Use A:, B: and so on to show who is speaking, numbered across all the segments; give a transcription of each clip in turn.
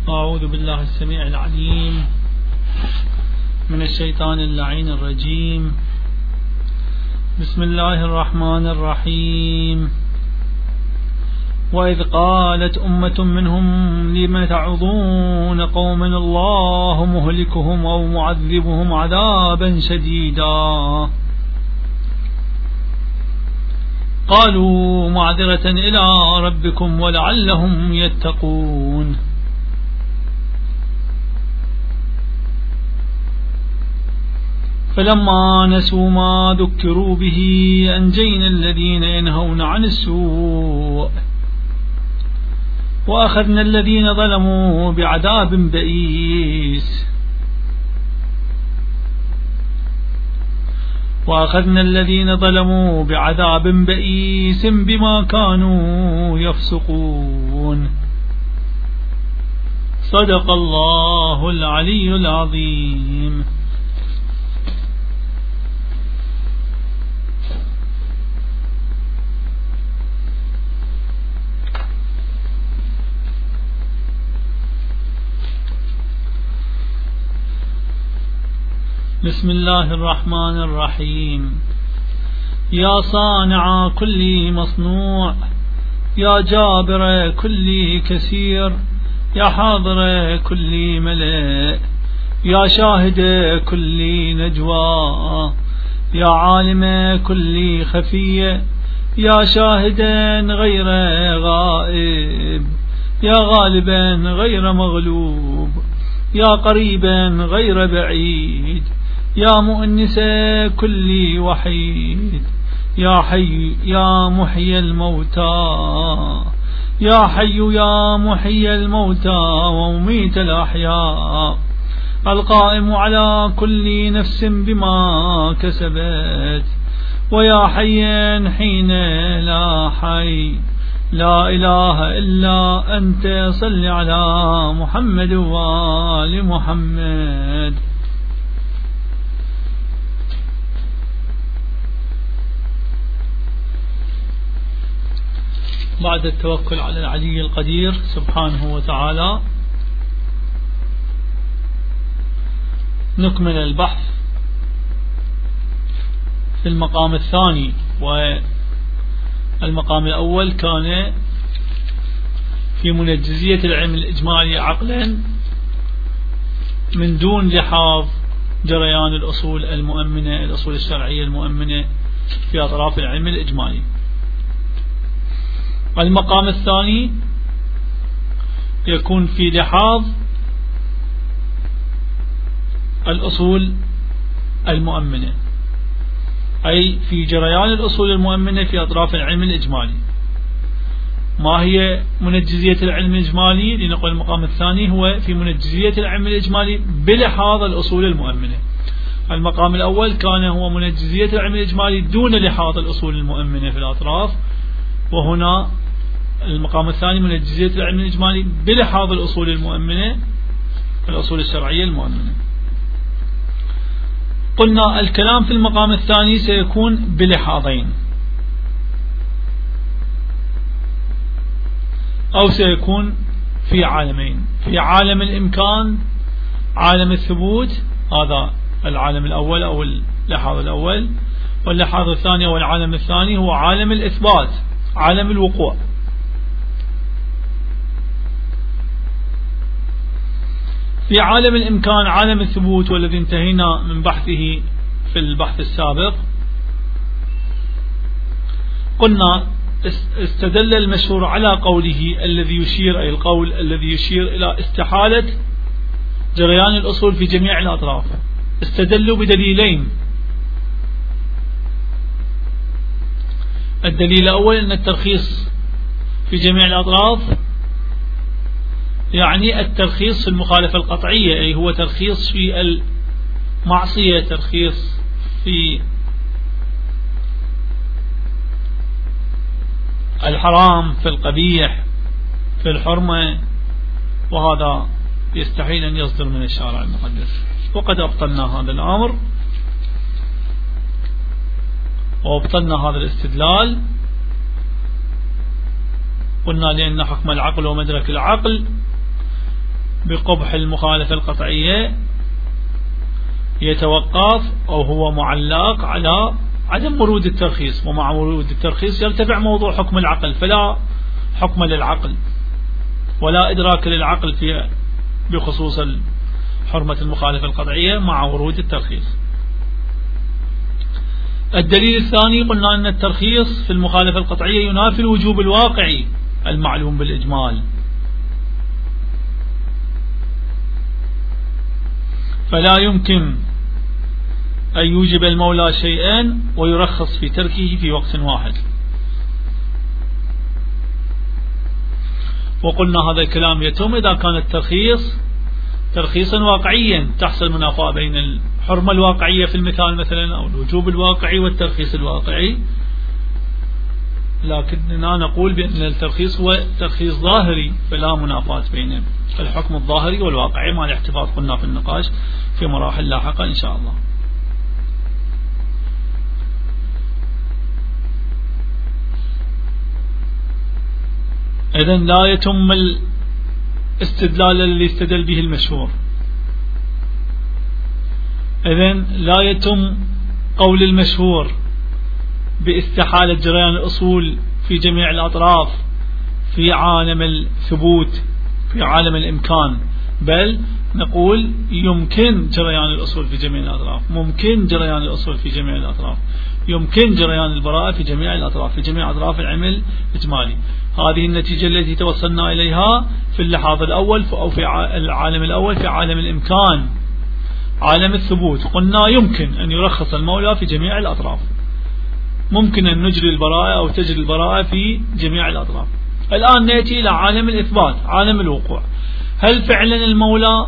A: أعوذ بالله السميع العليم من الشيطان اللعين الرجيم. بسم الله الرحمن الرحيم. وإذ قالت أمة منهم لم تعظون قوما الله مهلكهم أو معذبهم عذابا شديدا قالوا معذرة إلى ربكم ولعلهم يتقون. فلما نسوا ما ذكروا به أنجينا الذين ينهون عن السوء وأخذنا الذين ظلموا بعذاب بئيس بما كانوا يفسقون. صدق الله العلي العظيم. بسم الله الرحمن الرحيم. يا صانع كل مصنوع، يا جابر كل كثير، يا حاضر كل ملئ، يا شاهد كل نجوى، يا عالم كل خفية، يا شاهدا غير غائب، يا غالبا غير مغلوب، يا قريبا غير بعيد، يا مؤنس كل وحيد، يا حي يا محيي الموتى، يا حي يا محيي الموتى ومميت الأحياء، القائم على كل نفس بما كسبت، ويا حي حين لا حي، لا إله إلا أنت، صل على محمد وآل محمد. بعد التوكل على العلي القدير سبحانه وتعالى نكمل البحث في المقام الثاني. والمقام الأول كان في منجزية العلم الإجمالي عقلا من دون لحاظ جريان الأصول المؤمنة، الأصول الشرعية المؤمنة في أطراف العلم الإجمالي. المقام الثاني يكون في لحاظ الأصول المؤمنة، أي في جريان الأصول المؤمنة في أطراف العلم الإجمالي. ما هي منجزية العلم الإجمالي؟ لنقول المقام الثاني هو في منجزية العلم الإجمالي بلحاظ الأصول المؤمنة. المقام الأول كان هو منجزية العلم الإجمالي دون لحاظ الأصول المؤمنة في الأطراف، وهنا المقام الثاني منجزية العلم الإجمالي بلحاظ الأصول المؤمنة، الأصول الشرعية المؤمنة. قلنا الكلام في المقام الثاني سيكون بلحاظين، أو سيكون في عالمين: في عالم الإمكان، عالم الثبوت، هذا العالم الأول أو اللحاظ الأول، واللحاظ الثاني أو العالم الثاني هو عالم الإثبات، عالم الوقوع. في عالم الإمكان عالم الثبوت، والذي انتهينا من بحثه في البحث السابق، قلنا استدل المشهور على قوله الذي يشير، أي القول الذي يشير إلى استحالة جريان الأصول في جميع الأطراف. استدلوا بدليلين: الدليل الأول أن الترخيص في جميع الأطراف يعني الترخيص في المخالفة القطعية، أي هو ترخيص في المعصية، ترخيص في الحرام، في القبيح، في الحرمة، وهذا يستحيل أن يصدر من الشارع المقدس. وقد أبطلنا هذا الأمر وابطلنا هذا الاستدلال. قلنا لأن حكم العقل ومدرك العقل بقبح المخالفة القطعية يتوقف أو هو معلق على عدم ورود الترخيص، ومع ورود الترخيص يرتفع موضوع حكم العقل، فلا حكم للعقل ولا إدراك للعقل في بخصوص حرمة المخالفة القطعية مع ورود الترخيص. الدليل الثاني، قلنا أن الترخيص في المخالفة القطعية ينافي الوجوب الواقعي المعلوم بالإجمال، فلا يمكن أن يوجب المولى شيئا ويرخص في تركه في وقت واحد. وقلنا هذا الكلام يتم إذا كان الترخيص ترخيصا واقعيا تحصل منافاة بين الحرمة الواقعية في المثال مثلا أو الوجوب الواقعي والترخيص الواقعي، لكننا نقول بأن الترخيص هو ترخيص ظاهري فلا منافاة بين الحكم الظاهري والواقعي مع الاحتفاظ قلنا في النقاش في مراحل لاحقة إن شاء الله. إذن لا يتم الاستدلال الذي استدل به المشهور، إذن لا يتم قول المشهور باستحالة جريان الأصول في جميع الأطراف في عالم الثبوت في عالم الإمكان، بل نقول يمكن جريان الأصول في جميع الأطراف، ممكن جريان الأصول في جميع الأطراف، يمكن جريان البراءة في جميع الأطراف، في جميع أطراف العلم الإجمالي. هذه النتيجة التي توصلنا إليها في اللحاظ الأول أو في العالم الأول في عالم الإمكان عالم الثبوت، قلنا يمكن أن يرخص المولى في جميع الأطراف، ممكن أن نجري البراءة أو تجري البراءة في جميع الأطراف. الآن نأتي إلى عالم الإثبات عالم الوقوع. هل فعلا المولى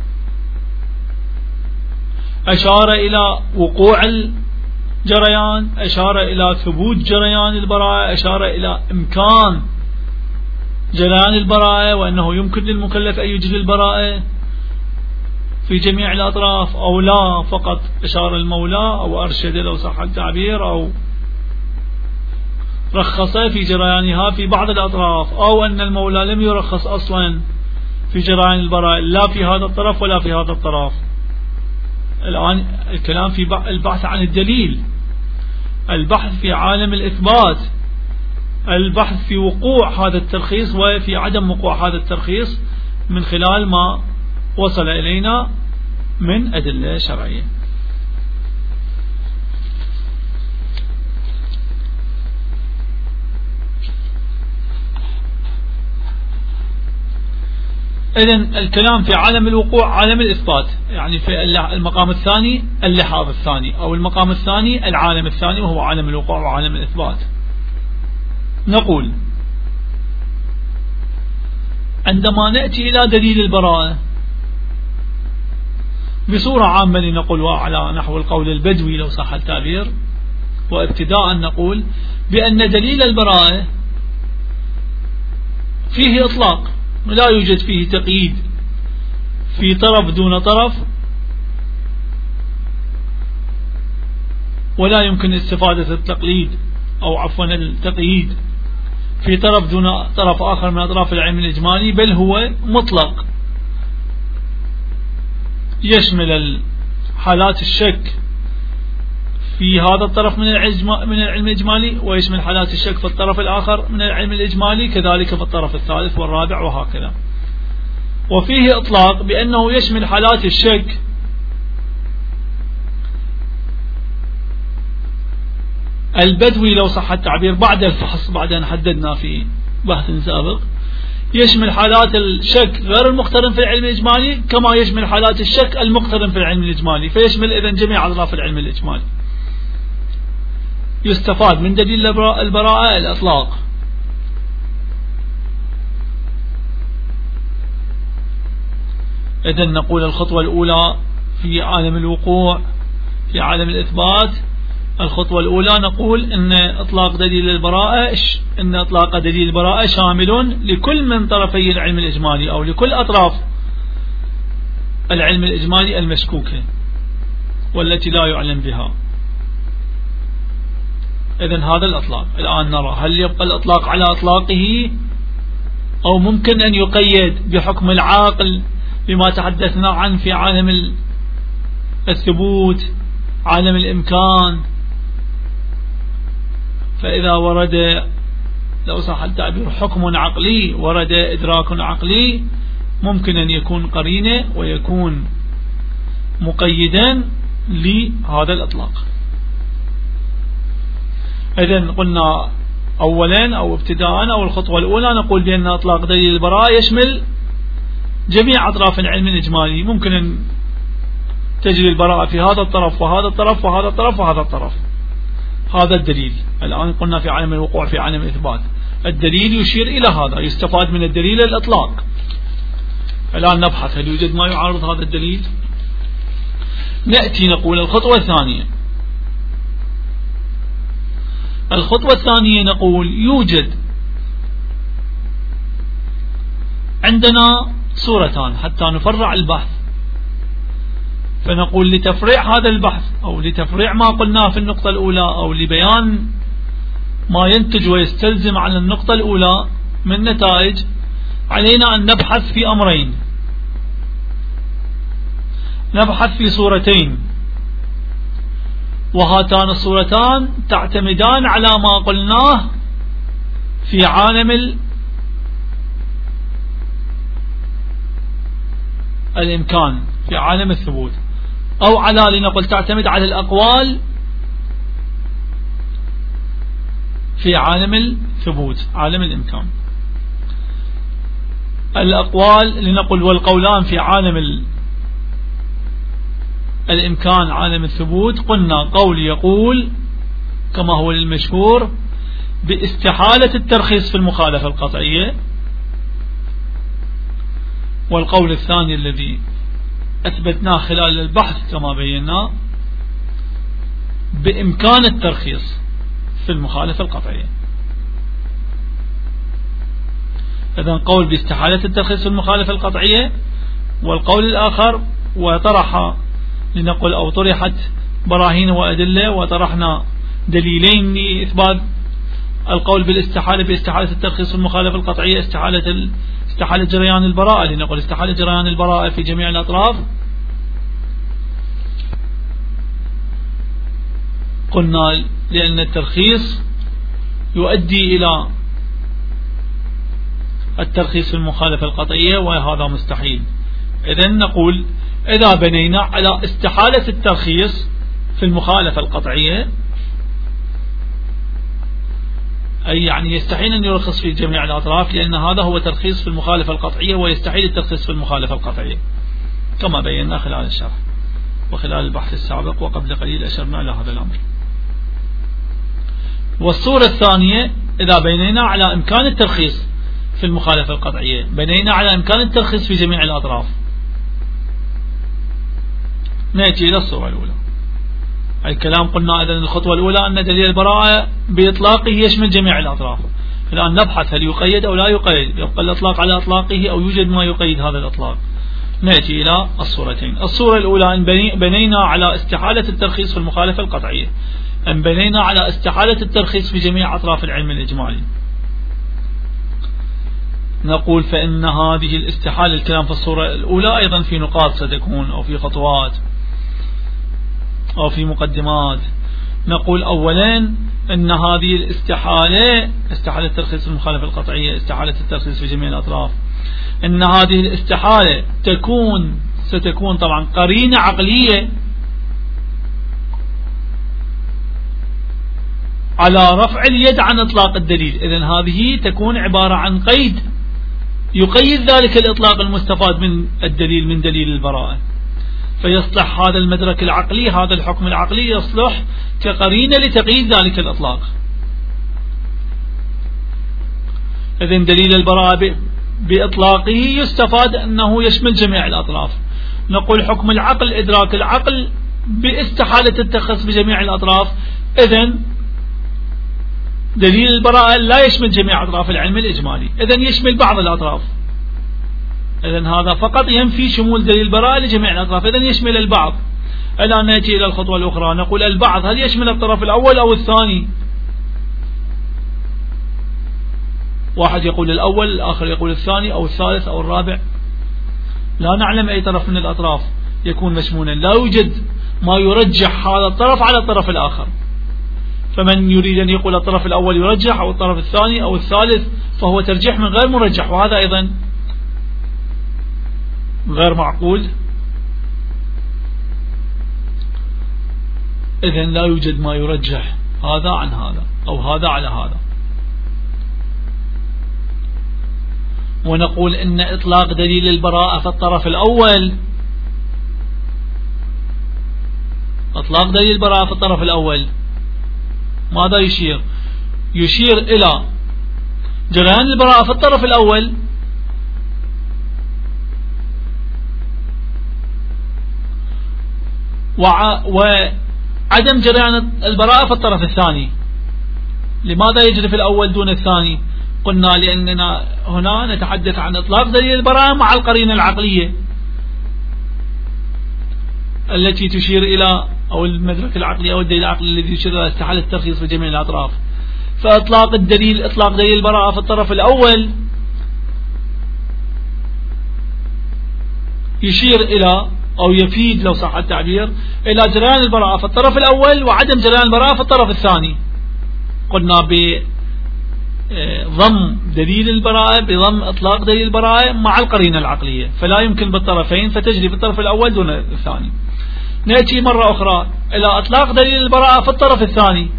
A: أشار إلى وقوع الجريان، أشار إلى ثبوت جريان البراءة، أشار إلى إمكان جريان البراءة وأنه يمكن للمكلف أن يجري البراءة في جميع الأطراف، أو لا فقط أشار المولى أو أرشد لو صح التعبير أو رخص في جريانها في بعض الأطراف، أو أن المولى لم يرخص أصلا في جريان البراءة لا في هذا الطرف ولا في هذا الطرف. الآن الكلام في البحث عن الدليل، البحث في عالم الإثبات، البحث في وقوع هذا الترخيص وفي عدم وقوع هذا الترخيص من خلال ما وصل إلينا من أدلة شرعية. إذن الكلام في عالم الوقوع عالم الإثبات، يعني في المقام الثاني اللحاظ الثاني، أو المقام الثاني العالم الثاني وهو عالم الوقوع وعالم الإثبات. نقول عندما نأتي إلى دليل البراءة بصورة عامة نقول وعلى نحو القول البدوي لو صح التعبير، وابتداء نقول بأن دليل البراءة فيه إطلاق، لا يوجد فيه تقييد في طرف دون طرف، ولا يمكن استفادة التقليد أو عفوا التقييد في طرف دون طرف آخر من أطراف العلم الإجمالي، بل هو مطلق يشمل حالات الشك في هذا الطرف من العلم الإجمالي، ويشمل حالات الشك في الطرف الآخر من العلم الإجمالي، كذلك في الطرف الثالث والرابع وهكذا. وفيه إطلاق بأنه يشمل حالات الشك البدوي لو صح التعبير بعد الفحص بعد أن حددنا في بحث سابق، يشمل حالات الشك غير المقترن في العلم الإجمالي كما يشمل حالات الشك المقترن في العلم الإجمالي، فيشمل إذن جميع أطراف العلم الإجمالي. يستفاد من دليل البراءة الإطلاق. إذن نقول الخطوة الأولى في عالم الوقوع في عالم الإثبات، الخطوة الأولى نقول إن إطلاق دليل البراءة شامل لكل من طرفي العلم الإجمالي أو لكل أطراف العلم الإجمالي المشكوكة والتي لا يعلم بها. إذن هذا الإطلاق. الآن نرى هل يبقى الإطلاق على إطلاقه أو ممكن أن يقيد بحكم العاقل بما تحدثنا عنه في عالم الثبوت، عالم الإمكان. فإذا ورد، لو صح التعبير، حكم عقلي، ورد إدراك عقلي، ممكن أن يكون قرينة ويكون مقيدا لهذا الإطلاق. إذن قلنا أولا أو ابتداء أو الخطوة الأولى نقول بأن إطلاق دليل البراءة يشمل جميع أطراف العلم الإجمالي. ممكن أن تجري البراءة في هذا الطرف وهذا الطرف وهذا الطرف وهذا الطرف. هذا الدليل. الآن قلنا في عالم الوقوع، في عالم الإثبات الدليل يشير إلى هذا، يستفاد من الدليل الإطلاق. الآن نبحث هل يوجد ما يعارض هذا الدليل. نأتي نقول الخطوة الثانية. الخطوة الثانية نقول يوجد عندنا صورتان حتى نفرع البحث. فنقول لتفريع هذا البحث أو لتفريع ما قلناه في النقطة الأولى أو لبيان ما ينتج ويستلزم على النقطة الأولى من نتائج، علينا أن نبحث في أمرين. نبحث في صورتين، وهاتان الصورتان تعتمدان على ما قلناه في عالم الإمكان، في عالم الثبوت، أو على لنقل تعتمد على الأقوال في عالم الثبوت، عالم الإمكان. الأقوال لنقل والقولان في عالم الإمكان عالم الثبوت. قلنا قول يقول كما هو المشهور باستحالة الترخيص في المخالفة القطعية، والقول الثاني الذي أثبتناه خلال البحث كما بينا بإمكان الترخيص في المخالفة القطعية. إذن قول باستحالة الترخيص في المخالفة القطعية، والقول الآخر وطرح لنقل أو طرحت براهين وأدلة وطرحنا دليلين لإثبات القول باستحالة الترخيص في المخالفة القطعية، استحالة جريان البراءة، لنقل استحالة جريان البراءة في جميع الأطراف. قلنا لأن الترخيص يؤدي إلى الترخيص في المخالفة القطعية وهذا مستحيل. إذن نقول إذا بنينا على استحالة الترخيص في المخالفة القطعية، أي يعني يستحيل أن يرخص في جميع الأطراف، لأن هذا هو ترخيص في المخالفة القطعية ويستحيل الترخيص في المخالفة القطعية كما بينا خلال الشرح وخلال البحث السابق، وقبل قليل أشرنا إلى هذا الأمر. والصورة الثانية إذا بنينا على إمكان الترخيص في المخالفة القطعية، بنينا على إمكان الترخيص في جميع الأطراف. نأتي إلى الصورة الأولى. الكلام قلنا إذن الخطوة الأولى أن دليل البراءة بإطلاقه يشمل جميع الأطراف. الآن نبحث هل يقيد أو لا يقيد، يبقى الإطلاق على إطلاقه أو يوجد ما يقيد هذا الإطلاق. نأتي إلى الصورتين. الصورة الأولى أن بنينا على استحالة الترخيص في المخالفة القطعية، أن بنينا على استحالة الترخيص في جميع أطراف العلم الإجمالي. نقول فإن هذه الاستحالة، الكلام في الصورة الأولى أيضا في نقاط ستكون أو في خطوات أو في مقدمات. نقول أولا أن هذه الاستحالة، استحالة الترخيص في المخالفة القطعية، استحالة الترخيص في جميع الأطراف، أن هذه الاستحالة ستكون طبعا قرينة عقلية على رفع اليد عن إطلاق الدليل. إذن هذه تكون عبارة عن قيد يقيد ذلك الإطلاق المستفاد من الدليل، من دليل البراءة. فيصلح هذا المدرك العقلي، هذا الحكم العقلي يصلح كقرينة لتقييد ذلك الإطلاق. إذن دليل البراءة بإطلاقه يستفاد أنه يشمل جميع الأطراف. نقول حكم العقل، إدراك العقل باستحالة التخص بجميع الأطراف. إذن دليل البراءة لا يشمل جميع أطراف العلم الإجمالي، إذن يشمل بعض الأطراف. إذن هذا فقط ينفي شمول دليل البراءة لجميع الأطراف، إذن يشمل البعض. الآن نأتي إلى الخطوة الأخرى، نقول البعض هل يشمل الطرف الأول أو الثاني؟ واحد يقول الأول، الآخر يقول الثاني أو الثالث أو الرابع. لا نعلم أي طرف من الأطراف يكون مشمولا، لا يوجد ما يرجح هذا الطرف على الطرف الآخر. فمن يريد أن يقول الطرف الأول يرجح أو الطرف الثاني أو الثالث فهو ترجيح من غير مرجح، وهذا أيضا غير معقول. إذن لا يوجد ما يرجح هذا عن هذا أو هذا على هذا. ونقول إن إطلاق دليل البراءة في الطرف الأول، إطلاق دليل البراءة في الطرف الأول ماذا يشير؟ يشير إلى جريان البراءة في الطرف الأول وعدم جريان البراءة في الطرف الثاني. لماذا يجري في الأول دون الثاني؟ قلنا لأننا هنا نتحدث عن إطلاق دليل البراءة مع القرينة العقلية التي تشير إلى، أو المدرك العقلي أو الدليل العقلي الذي يشير إلى استحالة الترخيص في جميع الأطراف. فإطلاق الدليل، إطلاق دليل البراءة في الطرف الأول يشير إلى أو يفيد لو صح التعبير إلى جريان البراءة في الطرف الأول وعدم جريان البراءة في الطرف الثاني. قلنا بضم دليل البراءة، بضم إطلاق دليل البراءة مع القرينة العقلية، فلا يمكن بالطرفين، فتجري في الطرف الأول دون الثاني. نأتي مرة أخرى إلى إطلاق دليل البراءة في الطرف الثاني.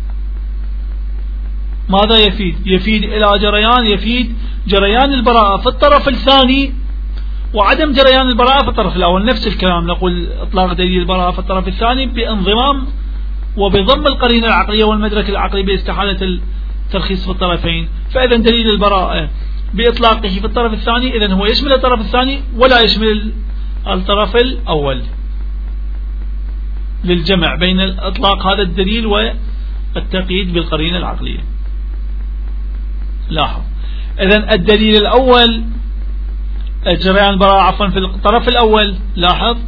A: ماذا يفيد؟ يفيد إلى جريان البراءة في الطرف الثاني وعدم جريان البراءة في الطرف الأول. نفس الكلام، نقول إطلاق دليل البراءة في الطرف الثاني بانضمام وبضم القرينة العقلية والمدرك العقلي باستحالة الترخيص في الطرفين. فإذا دليل البراءة بإطلاقه في الطرف الثاني إذن هو يشمل الطرف الثاني ولا يشمل الطرف الأول، للجمع بين إطلاق هذا الدليل والتقييد بالقرينة العقلية. لاحظ، إذن الدليل الأول جريان البراءة عفوا في الطرف الأول، لاحظ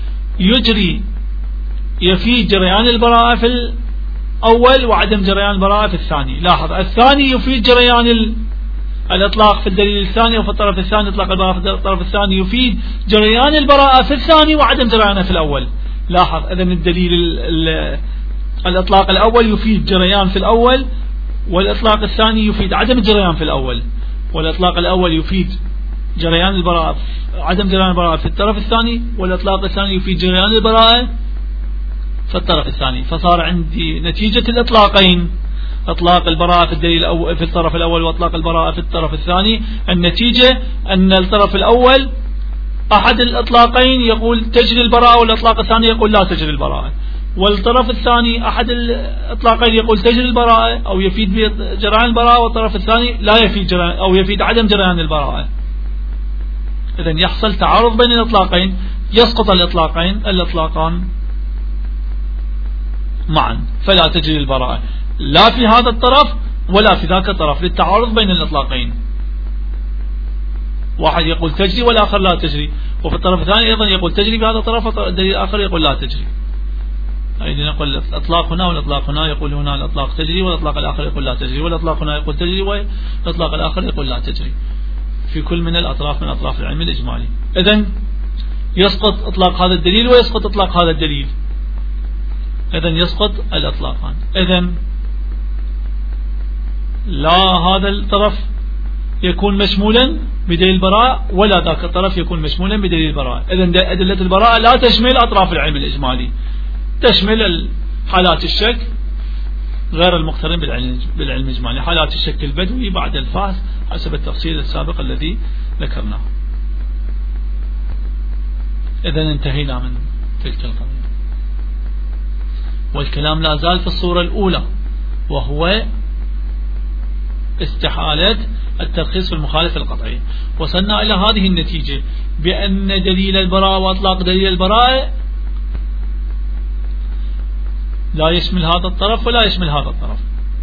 A: يفيد جريان البراءة في الأول وعدم جريان البراءة في الثاني. لاحظ، الثاني يفيد جريان الإطلاق في الدليل الثاني وفي الطرف الثاني، إطلاق البراءة في الطرف الثاني يفيد جريان البراءة في الثاني وعدم جريانها في الأول. لاحظ، إذن الدليل الإطلاق الأول يفيد جريان في الأول، والإطلاق الثاني يفيد عدم الجريان في الأول، والإطلاق الأول يفيد جريان البراءة عدم جريان البراءة في الطرف الثاني، والإطلاق الثاني يفيد جريان البراءة في الطرف الثاني. فصار عندي نتيجة الإطلاقين، إطلاق البراءة في الدليل في الطرف الأول وإطلاق البراءة في الطرف الثاني، النتيجة أن الطرف الأول أحد الإطلاقين يقول تجري البراءة والإطلاق الثاني يقول لا تجري البراءة، والطرف الثاني أحد الإطلاقين يقول تجري البراءة أو يفيد جريان البراءة، والطرف الثاني لا يفيد جريان أو يفيد عدم جريان البراءة. إذن يحصل تعارض بين الإطلاقين، يسقط الإطلاقان معا، فلا تجري البراءة لا في هذا الطرف ولا في ذاك الطرف للتعارض بين الإطلاقين. واحد يقول تجري والآخر لا تجري، وفي الطرف الثاني أيضا يقول تجري بهذا الطرف والدليل الآخر يقول لا تجري. أيضا نقول الإطلاق هنا والإطلاق هنا، يقول هنا الإطلاق تجري والإطلاق الآخر يقول لا تجري، والإطلاق هنا يقول تجري والإطلاق الآخر يقول لا تجري في كل من الأطراف من أطراف العلم الإجمالي. إذن يسقط إطلاق هذا الدليل ويسقط إطلاق هذا الدليل، إذن يسقط الإطلاقان. إذن لا هذا الطرف يكون مشمولا بدليل البراءة ولا ذاك الطرف يكون مشمولا بدليل البراءة. إذن أدلة البراءة لا تشمل أطراف العلم الإجمالي، تشمل حالات الشك غير المقترن بالعلم الإجمالي، حالات الشك البدوي بعد الفحص حسب التفصيل السابق الذي ذكرناه. إذن انتهينا من تلك القضية، والكلام لا زال في الصورة الأولى وهو استحالة الترخيص في المخالفة القطعية. وصلنا إلى هذه النتيجة بأن دليل البراءة وأطلاق دليل البراءة لا يشمل هذا الطرف ولا يشمل هذا الطرف،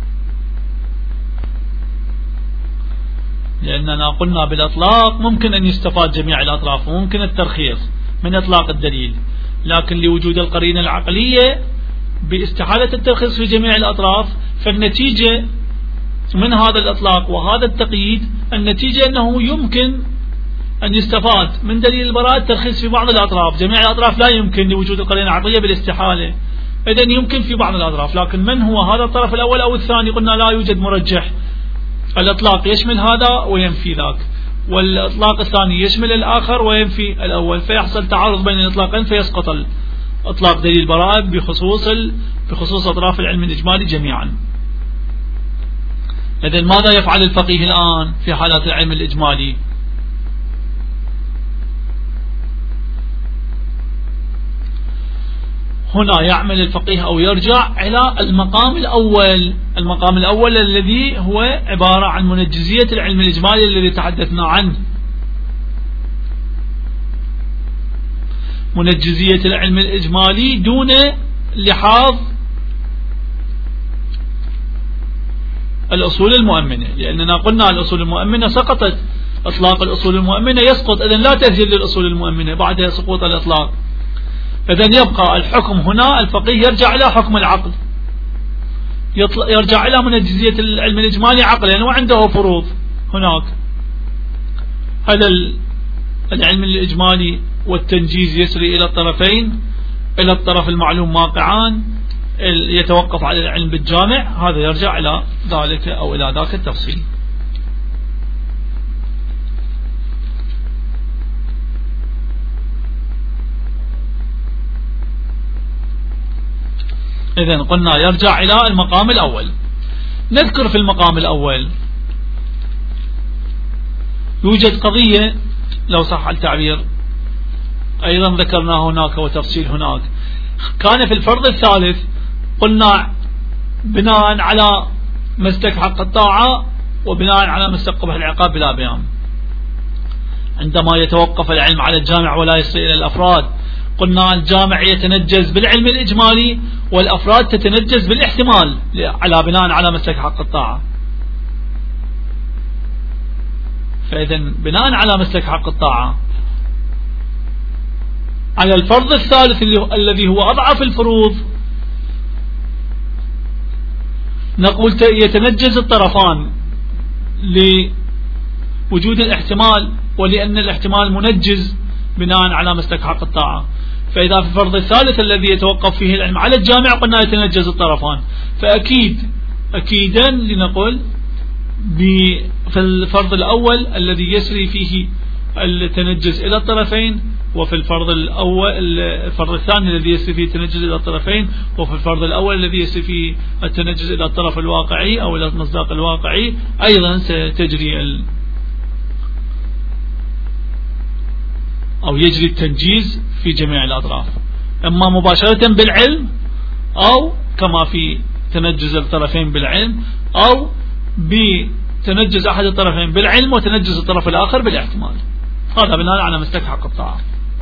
A: لأننا قلنا بالإطلاق ممكن أن يستفاد جميع الأطراف وممكن الترخيص من إطلاق الدليل، لكن لوجود القرينة العقلية باستحالة الترخيص في جميع الأطراف، فالنتيجة من هذا الإطلاق وهذا التقييد النتيجة أنه يمكن أن يستفاد من دليل البراءة الترخيص في بعض الأطراف. جميع الأطراف لا يمكن لوجود القرينة العقلية بالاستحالة، إذن يمكن في بعض الأطراف. لكن من هو هذا الطرف الأول أو الثاني؟ قلنا لا يوجد مرجح. الإطلاق يشمل هذا وينفي ذاك، والإطلاق الثاني يشمل الآخر وينفي الأول، فيحصل تعارض بين الإطلاقين فيسقط إطلاق دليل البراءة بخصوص أطراف العلم الإجمالي جميعا. إذن ماذا يفعل الفقيه الآن في حالات العلم الإجمالي؟ هنا يعمل الفقيه أو يرجع إلى المقام الأول الذي هو عبارة عن منجزية العلم الإجمالي الذي تحدثنا عنه. منجزية العلم الإجمالي دون لحاظ الأصول المؤمنة، لأننا قلنا الأصول المؤمنة سقطت، إطلاق الأصول المؤمنة يسقط، إذن لا تسجيل للأصول المؤمنة بعد سقوط الإطلاق. إذن يبقى الحكم هنا الفقيه يرجع إلى حكم العقل، يرجع إلى منجزية العلم الإجمالي عقلا وعنده فروض هناك. هذا العلم الإجمالي والتنجيز يسري إلى الطرفين، إلى الطرف المعلوم واقعان، يتوقف على العلم بالجامع، هذا يرجع إلى ذلك أو إلى ذاك التفصيل. إذن قلنا يرجع إلى المقام الأول. نذكر في المقام الأول يوجد قضية لو صح التعبير أيضا ذكرناه هناك وتفصيل هناك. كان في الفرض الثالث قلنا بناء على مسلك حق الطاعة وبناء على مسلك قبح العقاب بلا بيان، عندما يتوقف العلم على الجامع ولا يصل إلى الأفراد، قلنا الجامع يتنجز بالعلم الإجمالي والأفراد تتنجز بالاحتمال على بناء على مسلك حق الطاعة. فإذن بناء على مسلك حق الطاعة على الفرض الثالث الذي هو أضعف الفروض نقول يتنجز الطرفان لوجود الاحتمال ولأن الاحتمال منجز بناء على مسلك حق الطاعة. فإذا في الفرض الثالث الذي يتوقف فيه العلم على الجامع قلنا يتنجز الطرفان، فأكيدا لنقول في الفرض الأول الذي يسري فيه التنجز إلى الطرفين، وفي الفرض الثاني الذي يسري فيه التنجز إلى الطرفين، وفي الفرض الأول الذي يسري فيه التنجز إلى الطرف الواقعي أو إلى المصداق الواقعي، أيضا ستجري أو يجري التنجيز في جميع الأطراف، إما مباشرة بالعلم أو كما في تنجز الطرفين بالعلم أو بتنجز أحد الطرفين بالعلم وتنجز الطرف الآخر بالاحتمال. هذا بناء على مسلك حق الطاعة.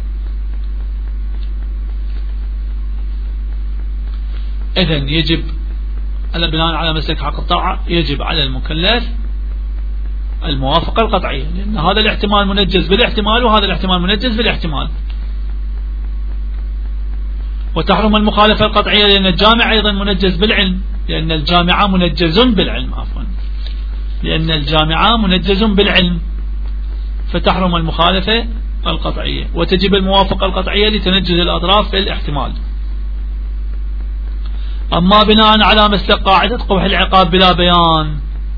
A: إذن يجب بناء على مسلك حق الطاعة يجب على المكلف الموافقة القطعية، لأن هذا الاحتمال منجز بالاحتمال وهذا الاحتمال منجز بالاحتمال. وتحرم المخالفة القطعية لأن الجامع أيضا منجز بالعلم، لأن الجامعة منجز بالعلم لأن الجامعة منجز بالعلم، فتحرم المخالفة القطعية وتجب الموافقة القطعية لتنجز الأطراف في الاحتمال. أما بناء على مسلك قاعدة قبح العقاب بلا بيان،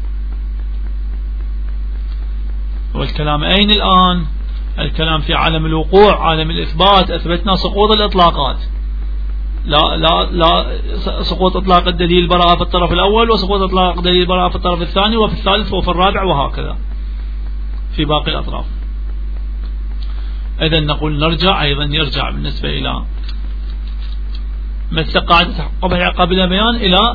A: والكلام أين الآن؟ الكلام في عالم الوقوع، عالم الإثبات. أثبتنا سقوط الإطلاقات، لا سقوط إطلاق الدليل البراءة في الطرف الأول وسقوط إطلاق دليل البراءة في الطرف الثاني وفي الثالث وفي الرابع وهكذا في باقي الأطراف. إذن نقول يرجع بالنسبة إلى مسلك قاعدة قبح العقاب بلا بيان إلى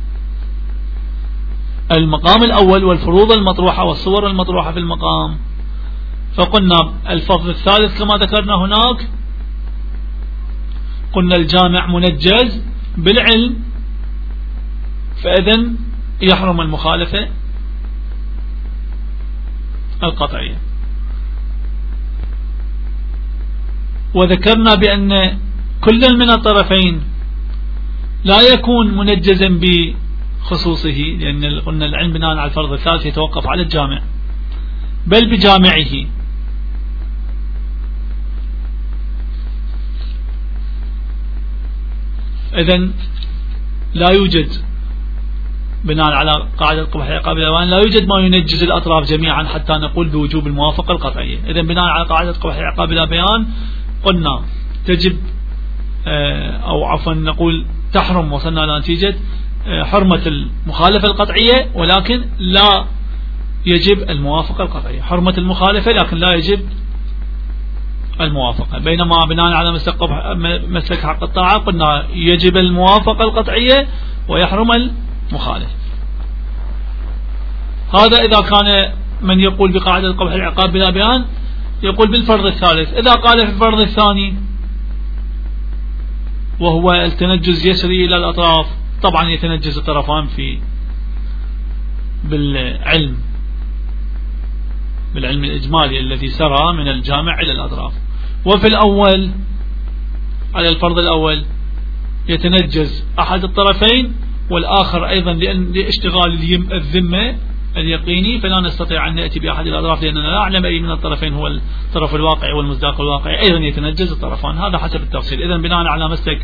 A: المقام الأول والفروض المطروحة والصور المطروحة في المقام. فقلنا الفرض الثالث كما ذكرنا هناك، قلنا الجامع منجز بالعلم، فإذن يحرم المخالفة القطعية. وذكرنا بأن كل من الطرفين لا يكون منجزا بخصوصه، لأن قلنا العلم بناء على الفرض الثالث يتوقف على الجامع، بل بجامعه. إذن لا يوجد بناء على قاعدة قبح العقاب بلا بيان لا يوجد ما ينجز الأطراف جميعا حتى نقول بوجوب الموافقة القطعية. إذن بناء على قاعدة قبح العقاب بلا بيان قلنا تجب أو عفوا نقول تحرم، وصلنا إلى نتيجة حرمة المخالفة القطعية ولكن لا يجب الموافقة القطعية، حرمة المخالفة لكن لا يجب الموافقة. بينما بناء على مسلك حق الطاعة قلنا يجب الموافقة القطعية ويحرم المخالف. هذا إذا كان من يقول بقاعدة قبح العقاب بلا بيان يقول بالفرض الثالث. إذا قال في الفرض الثاني وهو التنجز يسري إلى الأطراف، طبعا يتنجز الطرفان بالعلم الإجمالي الذي سرى من الجامع إلى الأطراف. وفي الأول على الفرض الأول يتنجز أحد الطرفين والآخر أيضا لاشتغال الذمة اليقيني، فلا نستطيع أن نأتي بأحد الأطراف لأننا لا نعلم أي من الطرفين هو الطرف الواقعي والمصداق الواقعي، أيضا يتنجز الطرفان. هذا حسب التفصيل. إذن بناء على مسلك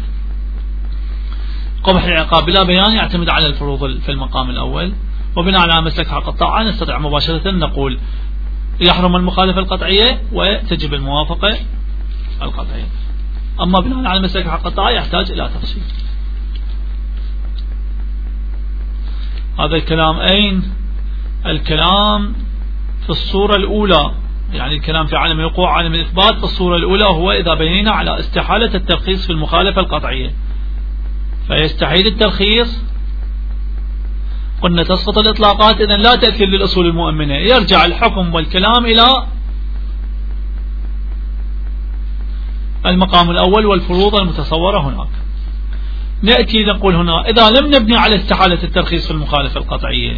A: قبح العقاب بلا بيان يعتمد على الفروض في المقام الأول، وبناء على مسلك حق الطاعة نستطيع مباشرة نقول يحرم المخالفة القطعية وتجب الموافقة القطعية. أما بناء على مسلك حق الطاعة يحتاج إلى تفصيل. هذا الكلام أين؟ الكلام في الصورة الأولى، يعني الكلام في عالم الوقوع عالم الإثبات. في الصورة الأولى هو إذا بنينا على استحالة الترخيص في المخالفة القطعية، فيستحيل الترخيص قلنا تسقط الإطلاقات، إذن لا تأثير للأصول المؤمنة، يرجع الحكم والكلام إلى المقام الأول والفروض المتصورة هناك. نأتي نقول هنا إذا لم نبني على استحالة الترخيص في المخالفة القطعية،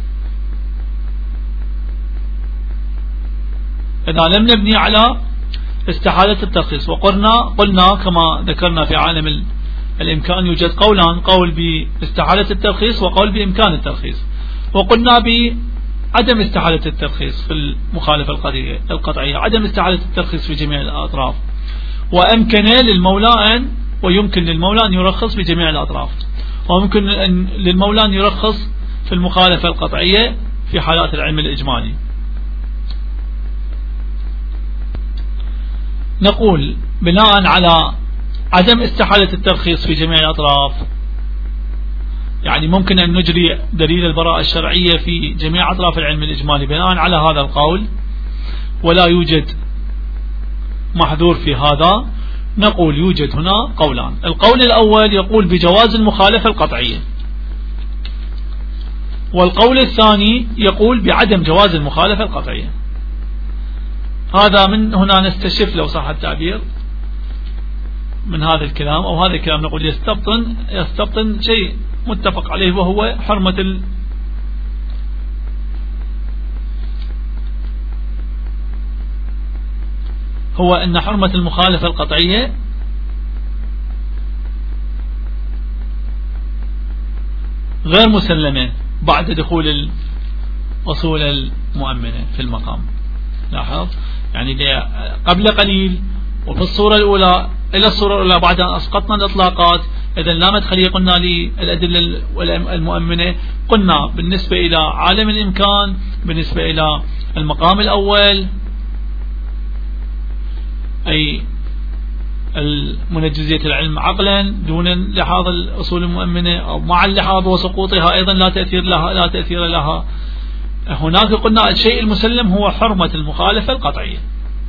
A: إذا لم نبني على استحالة الترخيص قلنا كما ذكرنا في عالم الإمكان يوجد قولان، قول باستحالة الترخيص وقول بإمكان الترخيص، وقلنا بعدم استحالة الترخيص في المخالفة القطعية، عدم استحالة الترخيص في جميع الأطراف، ويمكن للمولى أن يرخص بجميع الأطراف، وممكن للمولى أن يرخص في المخالفة القطعية في حالات العلم الإجمالي. نقول بناء على عدم استحالة الترخيص في جميع الأطراف، يعني ممكن أن نجري دليل البراءة الشرعية في جميع أطراف العلم الإجمالي بناء على هذا القول ولا يوجد محذور في هذا. نقول يوجد هنا قولان، القول الأول يقول بجواز المخالفة القطعية، والقول الثاني يقول بعدم جواز المخالفة القطعية. هذا من هنا نستشف لو صح التعبير من هذا الكلام أو هذا الكلام نقول يستبطن شيء متفق عليه، وهو أن حرمة المخالفة القطعية غير مسلمة بعد دخول الأصول المؤمنة في المقام. لاحظ يعني قبل قليل وفي الصورة الأولى إلى الصورة الأولى بعد أن أسقطنا الإطلاقات، إذن لا مدخل قلنا للأدلة المؤمنة. قلنا بالنسبة إلى عالم الإمكان بالنسبة إلى المقام الأول أي المنجزية العلم عقلا دون لحاظ الأصول المؤمنة أو مع اللحاظ وسقوطها أيضا لا تأثير لها. هناك قلنا الشيء المسلم هو حرمة المخالفة القطعية،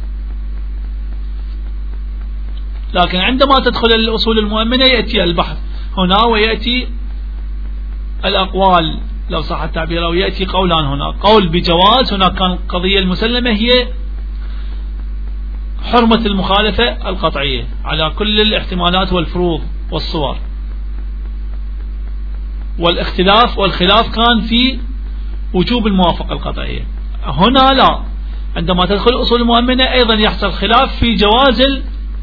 A: لكن عندما تدخل الأصول المؤمنة يأتي البحث هنا ويأتي الأقوال لو صح التعبير، أو يأتي قولان هنا، قول بجواز، هنا كان القضية المسلمة هي حرمة المخالفة القطعية على كل الاحتمالات والفروض والصور، والخلاف كان في وجوب الموافقة القطعية. هنا لا، عندما تدخل الأصول المؤمنة أيضا يحصل خلاف في جواز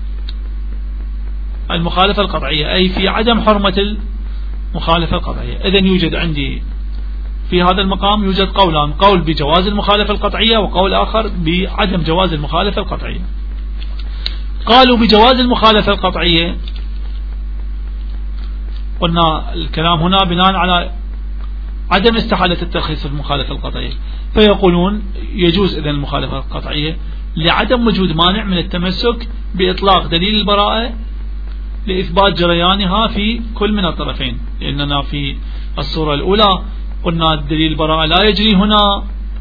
A: المخالفة القطعية، أي في عدم حرمة المخالفة القطعية. إذن يوجد عندي في هذا المقام يوجد قولان، قول بجواز المخالفة القطعية وقول آخر بعدم جواز المخالفة القطعية. قالوا بجواز المخالفة القطعية قلنا الكلام هنا بناء على عدم استحالة الترخيص في المخالفة القطعية، فيقولون يجوز إذن المخالفة القطعية لعدم وجود مانع من التمسك بإطلاق دليل البراءة لإثبات جريانها في كل من الطرفين، لأننا في الصورة الأولى قلنا دليل البراءة لا يجري هنا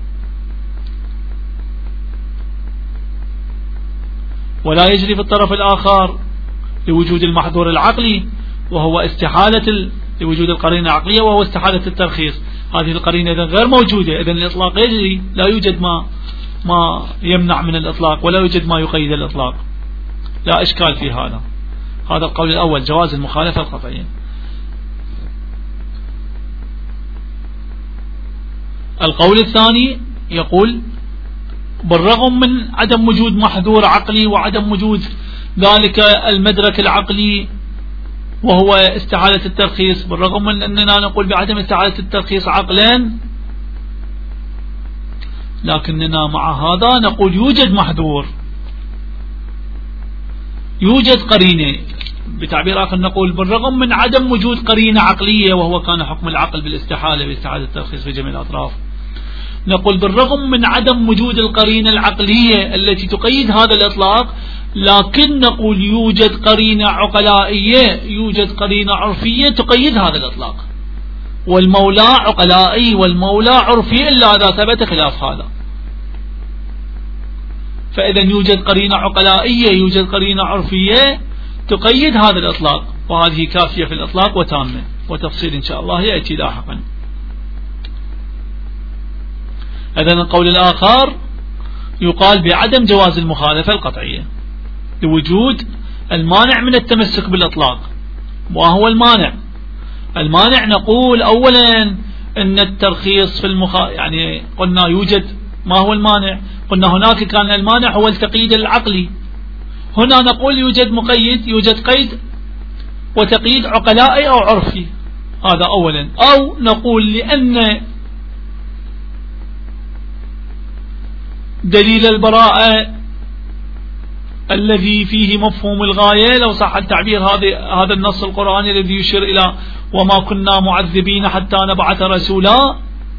A: ولا يجري في الطرف الآخر لوجود المحظور العقلي وهو استحالة لوجود القرينة العقلية وهو استحالة الترخيص. هذه القرينة إذن غير موجودة، إذن الإطلاق يجري، لا يوجد ما يمنع من الإطلاق ولا يوجد ما يقيد الإطلاق، لا إشكال في هذا. هذا القول الأول، جواز المخالفة القطعية. القول الثاني يقول بالرغم من عدم وجود محظور عقلي وعدم وجود ذلك المدرك العقلي وهو استحالة الترخيص، بالرغم من أننا نقول بعدم استحالة الترخيص عقلا، لكننا مع هذا نقول يوجد محظور، يوجد قرينة. بتعبير آخر نقول بالرغم من عدم وجود قرينة عقلية وهو كان حكم العقل بالاستحالة باستحالة الترخيص في جميع الأطراف، نقول بالرغم من عدم وجود القرينة العقلية التي تقيد هذا الإطلاق، لكن نقول يوجد قرينة عقلائية، يوجد قرينة عرفية تقيد هذا الإطلاق، والمولى عقلائي والمولى عرفي إلا إذا ثبت خلاف هذا. فإذا يوجد قرينة عقلائية، يوجد قرينة عرفية تقيد هذا الإطلاق، وهذه كافية في الإطلاق وتامة، وتفصيل إن شاء الله يأتي لاحقا. إذن القول الآخر يقال بعدم جواز المخالفة القطعية لوجود المانع من التمسك بالإطلاق. وهو المانع نقول أولا أن الترخيص في يعني قلنا يوجد، ما هو المانع؟ قلنا هناك كان المانع هو التقييد العقلي، هنا نقول يوجد مقيد، يوجد قيد وتقييد عقلائي أو عرفي، هذا أولا. أو نقول لأن دليل البراءة الذي فيه مفهوم الغاية لو صح التعبير، هذا النص القرآني الذي يشير إلى وما كنا معذبين حتى نبعث رسولا،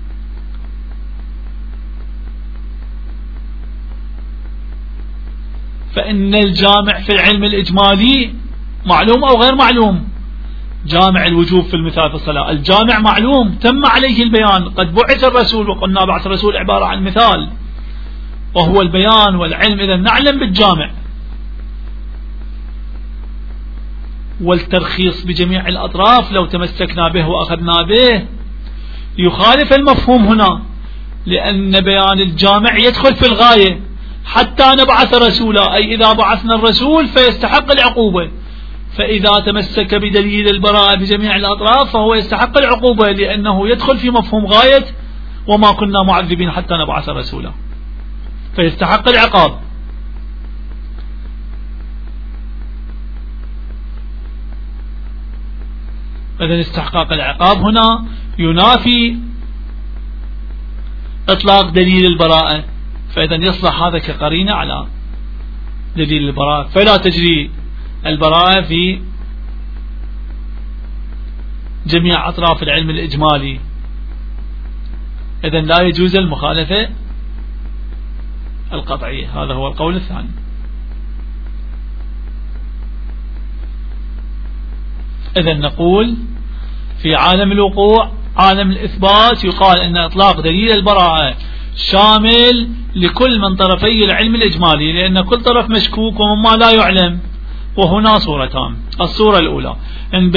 A: فإن الجامع في العلم الإجمالي معلوم أو غير معلوم. جامع الوجوب في المثال في الصلاة، الجامع معلوم تم عليه البيان، قد بعث الرسول، وقلنا بعث الرسول عبارة عن مثال وهو البيان والعلم، إذا نعلم بالجامع. والترخيص بجميع الأطراف لو تمسكنا به وأخذنا به يخالف المفهوم هنا، لأن بيان الجامع يدخل في الغاية، حتى نبعث رسولا، أي إذا بعثنا الرسول فيستحق العقوبة، فإذا تمسك بدليل البراءة بجميع الأطراف فهو يستحق العقوبة، لأنه يدخل في مفهوم غاية وما كنا معذبين حتى نبعث رسولا، فيستحق العقاب. إذن استحقاق العقاب هنا ينافي إطلاق دليل البراءة، فإذا يصلح هذا كقرينة على دليل البراءة، فلا تجري البراءة في جميع أطراف العلم الإجمالي. إذن لا يجوز المخالفة القطعية. هذا هو القول الثاني. إذن نقول في عالم الوقوع، عالم الإثبات، يقال أن إطلاق دليل البراءة شامل لكل من طرفي العلم الإجمالي، لأن كل طرف مشكوك ومما لا يعلم. وهنا صورتان، الصورة الأولى إن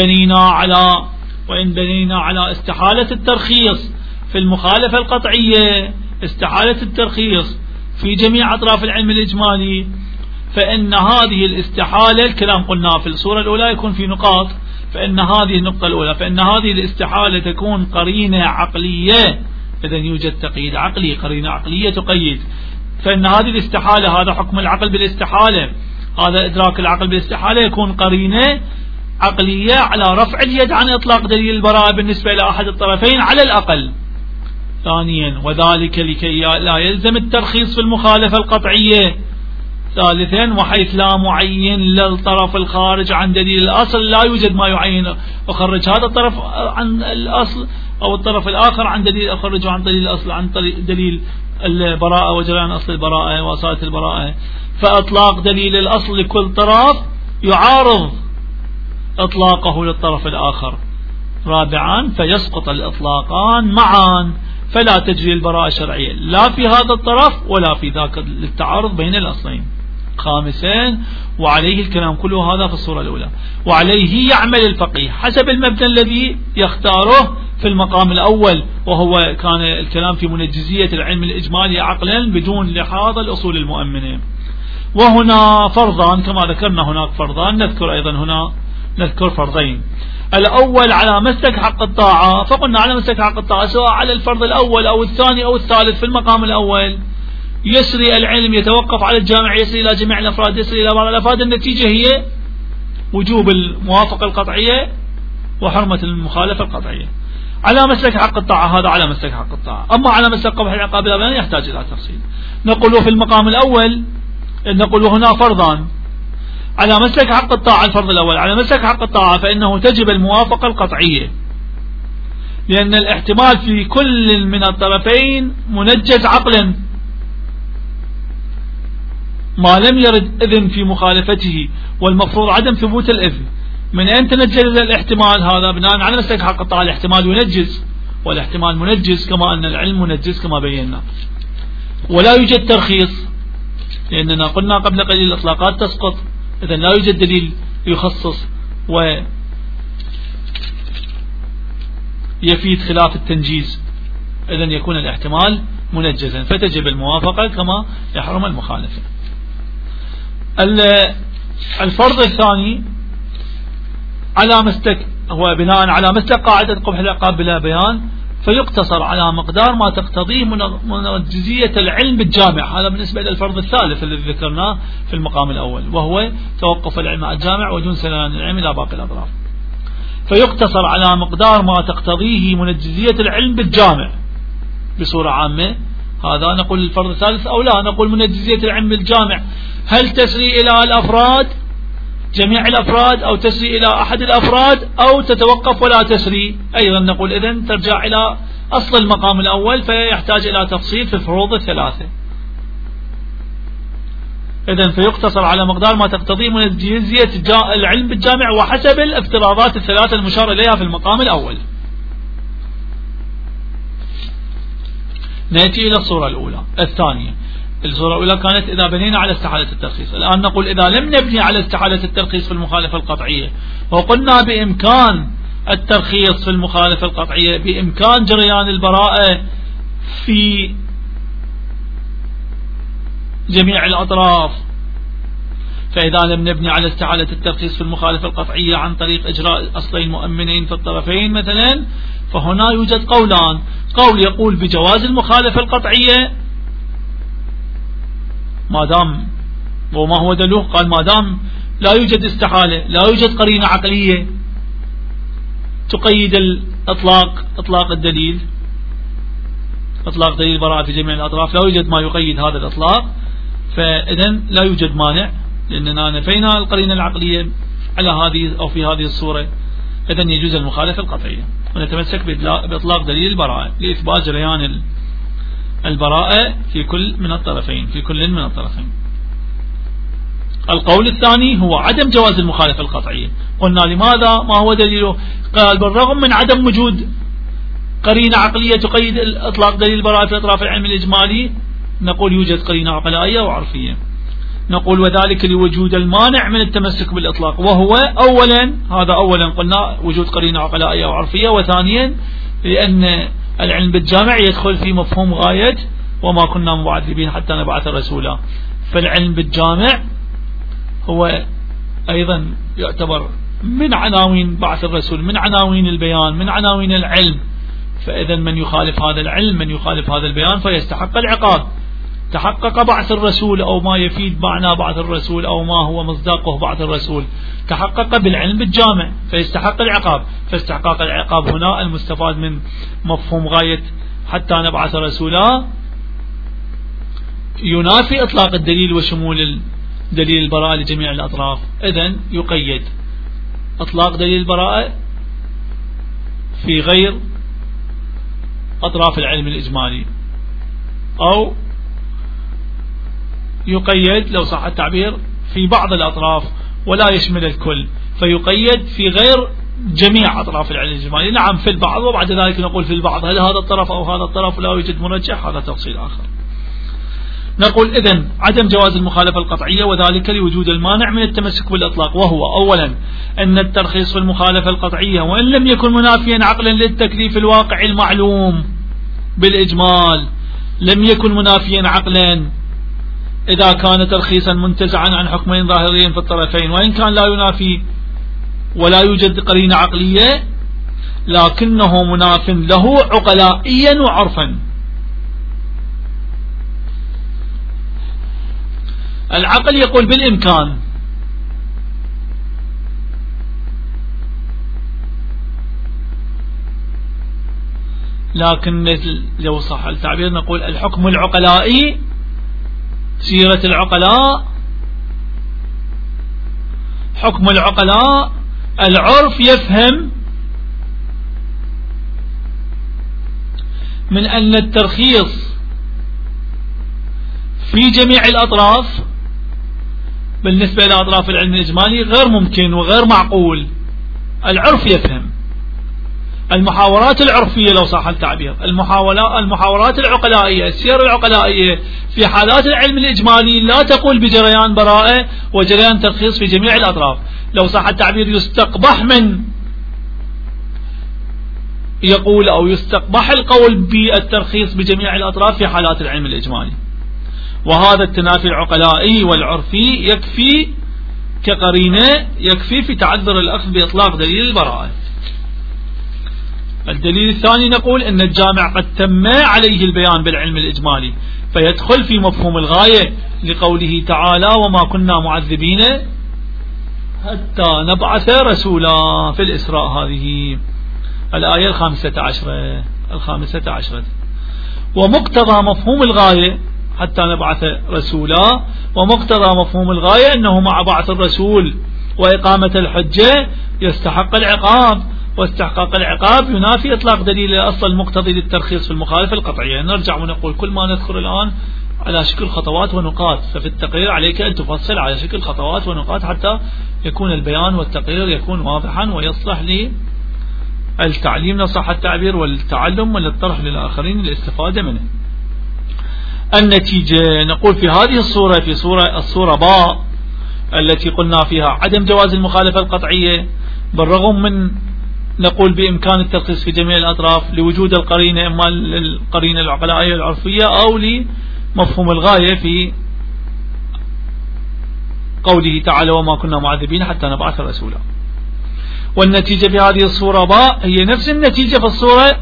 A: بنينا على استحالة الترخيص في المخالفة القطعية، استحالة الترخيص في جميع أطراف العلم الإجمالي، فإن هذه الاستحالة، الكلام قلنا في الصورة الأولى يكون في نقاط، فإن هذه النقطة الأولى، فإن هذه الاستحالة تكون قرينة عقلية، إذا يوجد تقييد عقلي، قرينة عقلية تقيد، فإن هذه الاستحالة، هذا حكم العقل بالاستحالة، هذا إدراك العقل بالاستحالة، يكون قرينة عقلية على رفع اليد عن إطلاق دليل البراءة بالنسبة إلى أحد الطرفين على الأقل. ثانيا وذلك لكي لا يلزم الترخيص في المخالفة القطعية ثالثا وحيث لا معين للطرف الخارج عن دليل الأصل لا يوجد ما يعين أخرج هذا الطرف عن الأصل أو الطرف الآخر عن دليل أخرجه عن دليل الأصل عن دليل البراءة وجريان أصل البراءة وأصالة البراءة. فإطلاق دليل الأصل لكل طرف يعارض إطلاقه للطرف الآخر. رابعا فيسقط الإطلاقان معا فلا تجري البراءة الشرعية لا في هذا الطرف ولا في ذاك للتعارض بين الأصلين. خامسا وعليه الكلام كله هذا في الصورة الأولى وعليه يعمل الفقيه حسب المبنى الذي يختاره في المقام الأول وهو كان الكلام في منجزية العلم الإجمالي عقلا بدون لحاظ الأصول المؤمنة. وهنا فرضان كما ذكرنا هناك فرضان نذكر أيضا هنا نذكر فرضين. الأول على مسلك حق الطاعة فقلنا على مسلك حق الطاعة سواء على الفرض الأول أو الثاني أو الثالث. في المقام الأول يسري العلم يتوقف على الجامع يسري إلى جميع الأفراد يسري إلى بعض الأفراد. النتيجة هي وجوب الموافقة القطعية وحرمة المخالفة القطعية. على مسلك حق الطاعة هذا على مسلك حق الطاعة. أما على مسلك قبح العقاب بلا بيان يحتاج إلى تفصيل. نقول في المقام الأول نقول هنا فرضان على مسلك حق الطاعة. الفرض الأول على مسلك حق الطاعة فإنه تجب الموافقة القطعية لأن الاحتمال في كل من الطرفين منجز عقلا ما لم يرد إذن في مخالفته والمفروض عدم ثبوت الإذن. من أين تنجز الاحتمال هذا؟ بناء على مسلك حق الطاعة الاحتمال ينجز والاحتمال منجز كما أن العلم منجز كما بينا. ولا يوجد ترخيص لأننا قلنا قبل قليل الإطلاقات تسقط إذن لا يوجد دليل يخصص ويفيد خلاف التنجيز إذن يكون الاحتمال منجزا فتجب الموافقة كما يحرم المخالفة. الفرض الثاني على مسلك هو بناء على مسلك قاعدة قبح العقاب بلا بيان فيقتصر على مقدار ما تقتضيه منجزية العلم بالجامع. هذا بالنسبة للفرض الثالث الذي ذكرناه في المقام الأول وهو توقف العلم على الجامع ودون سلام العلم إلى باقي الأطراف. فيقتصر على مقدار ما تقتضيه منجزية العلم بالجامع بصورة عامة. هذا نقول الفرض الثالث أو لا نقول منجزية العلم بالجامع هل تسري إلى الأفراد جميع الأفراد أو تسري إلى أحد الأفراد أو تتوقف ولا تسري. أيضا نقول إذن ترجع إلى أصل المقام الأول فيحتاج إلى تفصيل في الفروض الثلاثة. إذن فيقتصر على مقدار ما تقتضيه منجزية العلم بالجامع وحسب الافتراضات الثلاثة المشار إليها في المقام الأول. نأتي إلى الصورة الأولى. الثانية الصورة الأولى كانت إذا بنينا على استحالة الترخيص. الآن نقول إذا لم نبني على استحالة الترخيص في المخالفة القطعية وقلنا بإمكان الترخيص في المخالفة القطعية بإمكان جريان البراءة في جميع الأطراف. فإذا لم نبني على استحالة الترخيص في المخالفة القطعية عن طريق إجراء أصلين مؤمنين في الطرفين مثلا فهنا يوجد قولان. قول يقول بجواز المخالفة القطعية ما دام وما هو دلوه قال ما دام لا يوجد استحالة لا يوجد قرينة عقلية تقيد إطلاق الدليل إطلاق دليل البراءة في جميع الأطراف لا يوجد ما يقيد هذا الإطلاق فإذن لا يوجد مانع لأننا نفينا القرينة العقلية على هذه أو في هذه الصورة. إذن يجوز المخالفة القطعية ونتمسك بإطلاق دليل البراءة لإثبات جريان البراءة في كل من الطرفين. القول الثاني هو عدم جواز المخالفة القطعية. قلنا لماذا ما هو دليله؟ قال بالرغم من عدم وجود قرينة عقلية تقيد إطلاق دليل البراءة في أطراف العلم الإجمالي نقول يوجد قرينة عقلائية وعرفية. نقول وذلك لوجود المانع من التمسك بالإطلاق وهو أولا قلنا وجود قرينة عقلائية وعرفية وثانيا لأن العلم بالجامع يدخل في مفهوم غاية وما كنا مبعثين حتى نبعث رسولا. فالعلم بالجامع هو أيضا يعتبر من عناوين بعث الرسول من عناوين البيان من عناوين العلم. فإذا من يخالف هذا العلم من يخالف هذا البيان فيستحق العقاب. تحقق بعث الرسول أو ما يفيد معنى بعث الرسول أو ما هو مصداقه بعث الرسول تحقق بالعلم بالجامع فيستحق العقاب. فاستحقاق العقاب هنا المستفاد من مفهوم غاية حتى نبعث رسولا ينافي إطلاق الدليل وشمول دليل البراءة لجميع الأطراف. إذن يقيد إطلاق دليل البراءة في غير أطراف العلم الإجمالي، أو يقيد لو صح التعبير في بعض الأطراف ولا يشمل الكل، فيقيد في غير جميع أطراف العلم الإجمالي. نعم في البعض، وبعد ذلك نقول في البعض هل هذا الطرف أو هذا الطرف لا يوجد مرجح، هذا تفصيل آخر. نقول إذن عدم جواز المخالفة القطعية، وذلك لوجود المانع من التمسك بالإطلاق، وهو أولا أن الترخيص في المخالفة القطعية وإن لم يكن منافيا عقلا للتكليف الواقع المعلوم بالإجمال، لم يكن منافيا عقلا إذا كان ترخيصا منتزعا عن حكمين ظاهرين في الطرفين، وإن كان لا ينافي ولا يوجد قرينة عقلية، لكنه مناف له عقلائيا وعرفا. العقل يقول بالإمكان، لكن لو صح التعبير نقول الحكم العقلائي، سيرة العقلاء، حكم العقلاء، العرف يفهم من أن الترخيص في جميع الأطراف بالنسبة إلى أطراف العلم الإجمالي غير ممكن وغير معقول. العرف يفهم، المحاورات العرفية لو صح التعبير، المحاورات العقلائية، السير العقلائية في حالات العلم الإجمالي لا تقول بجريان براءة وجريان ترخيص في جميع الأطراف. لو صح التعبير يستقبح من يقول أو يستقبح القول بالترخيص بجميع الأطراف في حالات العلم الإجمالي، وهذا التنافي العقلائي والعرفي يكفي كقرينة، يكفي في تعذر الأخذ بإطلاق دليل البراءة. الدليل الثاني نقول أن الجامع قد تم عليه البيان بالعلم الإجمالي، فيدخل في مفهوم الغاية لقوله تعالى وما كنا معذبين حتى نبعث رسولا في الإسراء، هذه الآية 15. ومقتضى مفهوم الغاية حتى نبعث رسولا، ومقتضى مفهوم الغاية أنه مع بعث الرسول وإقامة الحجة يستحق العقاب، واستحقاق العقاب ينافي إطلاق دليل الأصل المقتضي للترخيص في المخالفة القطعية. نرجع ونقول كل ما نذكر الآن على شكل خطوات ونقاط، ففي التقرير عليك أن تفصل على شكل خطوات ونقاط حتى يكون البيان والتقرير يكون واضحا ويصلح للتعليم لصح التعبير والتعلم وللطرح للآخرين للاستفادة منه. النتيجة نقول في هذه الصورة، في الصورة باء التي قلنا فيها عدم جواز المخالفة القطعية بالرغم من نقول بإمكان الترخيص في جميع الأطراف لوجود القرينة، إما القرينة العقلائية العرفية أو لمفهوم الغاية في قوله تعالى وما كنا معذبين حتى نبعث رسولا. والنتيجة في هذه الصورة باء هي نفس النتيجة في الصورة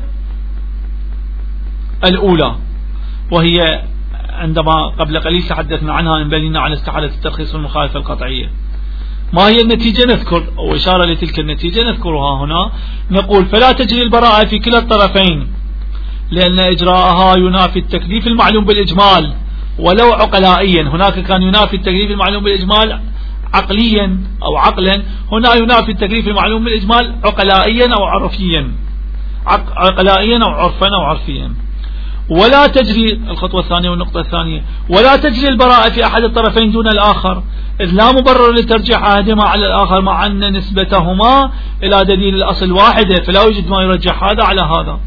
A: الأولى، وهي عندما قبل قليل تحدثنا عنها إن بنينا على استحالة الترخيص والمخالفة القطعية. ما هي النتيجة؟ نذكر أو إشارة لتلك النتيجة نذكرها هنا. نقول فلا تجري البراءة في كلا الطرفين لأن إجراءها ينافي التكليف المعلوم بالإجمال ولو عقلائيا. هناك كان ينافي التكليف المعلوم بالإجمال عقليا أو عقلا، هنا ينافي التكليف المعلوم بالإجمال عقلائيا أو عرفيا، عقلائيا أو عرفا أو عرفيا. ولا تجري الخطوة الثانية والنقطة الثانية، ولا تجري البراءة في أحد الطرفين دون الآخر، إذ لا مبرر لترجيح أحدهما على الآخر مع أن نسبتهما إلى دليل الأصل واحدة، فلا يوجد ما يرجح هذا على هذا.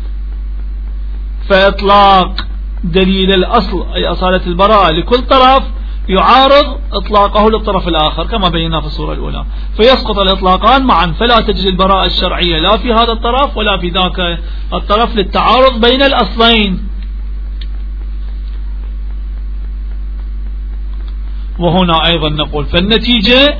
A: فإطلاق دليل الأصل أي أصالة البراءة لكل طرف يعارض إطلاقه للطرف الآخر كما بينا في الصورة الأولى، فيسقط الإطلاقان معا، فلا تجري البراءة الشرعية لا في هذا الطرف ولا في ذاك الطرف للتعارض بين الأصلين. وهنا أيضا نقول فالنتيجة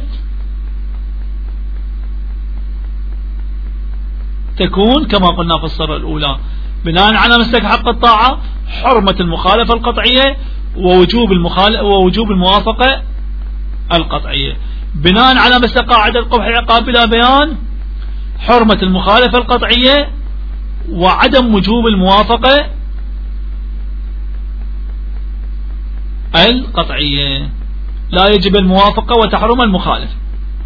A: تكون كما قلنا في الصورة الأولى بناء على مسلك حق الطاعة حرمة المخالفة القطعية ووجوب الموافقة القطعية، بناء على مسلك قاعدة القبح العقاب بلا بيان حرمة المخالفة القطعية وعدم وجوب الموافقة القطعية. لا يجب الموافقة وتحرم المخالفة.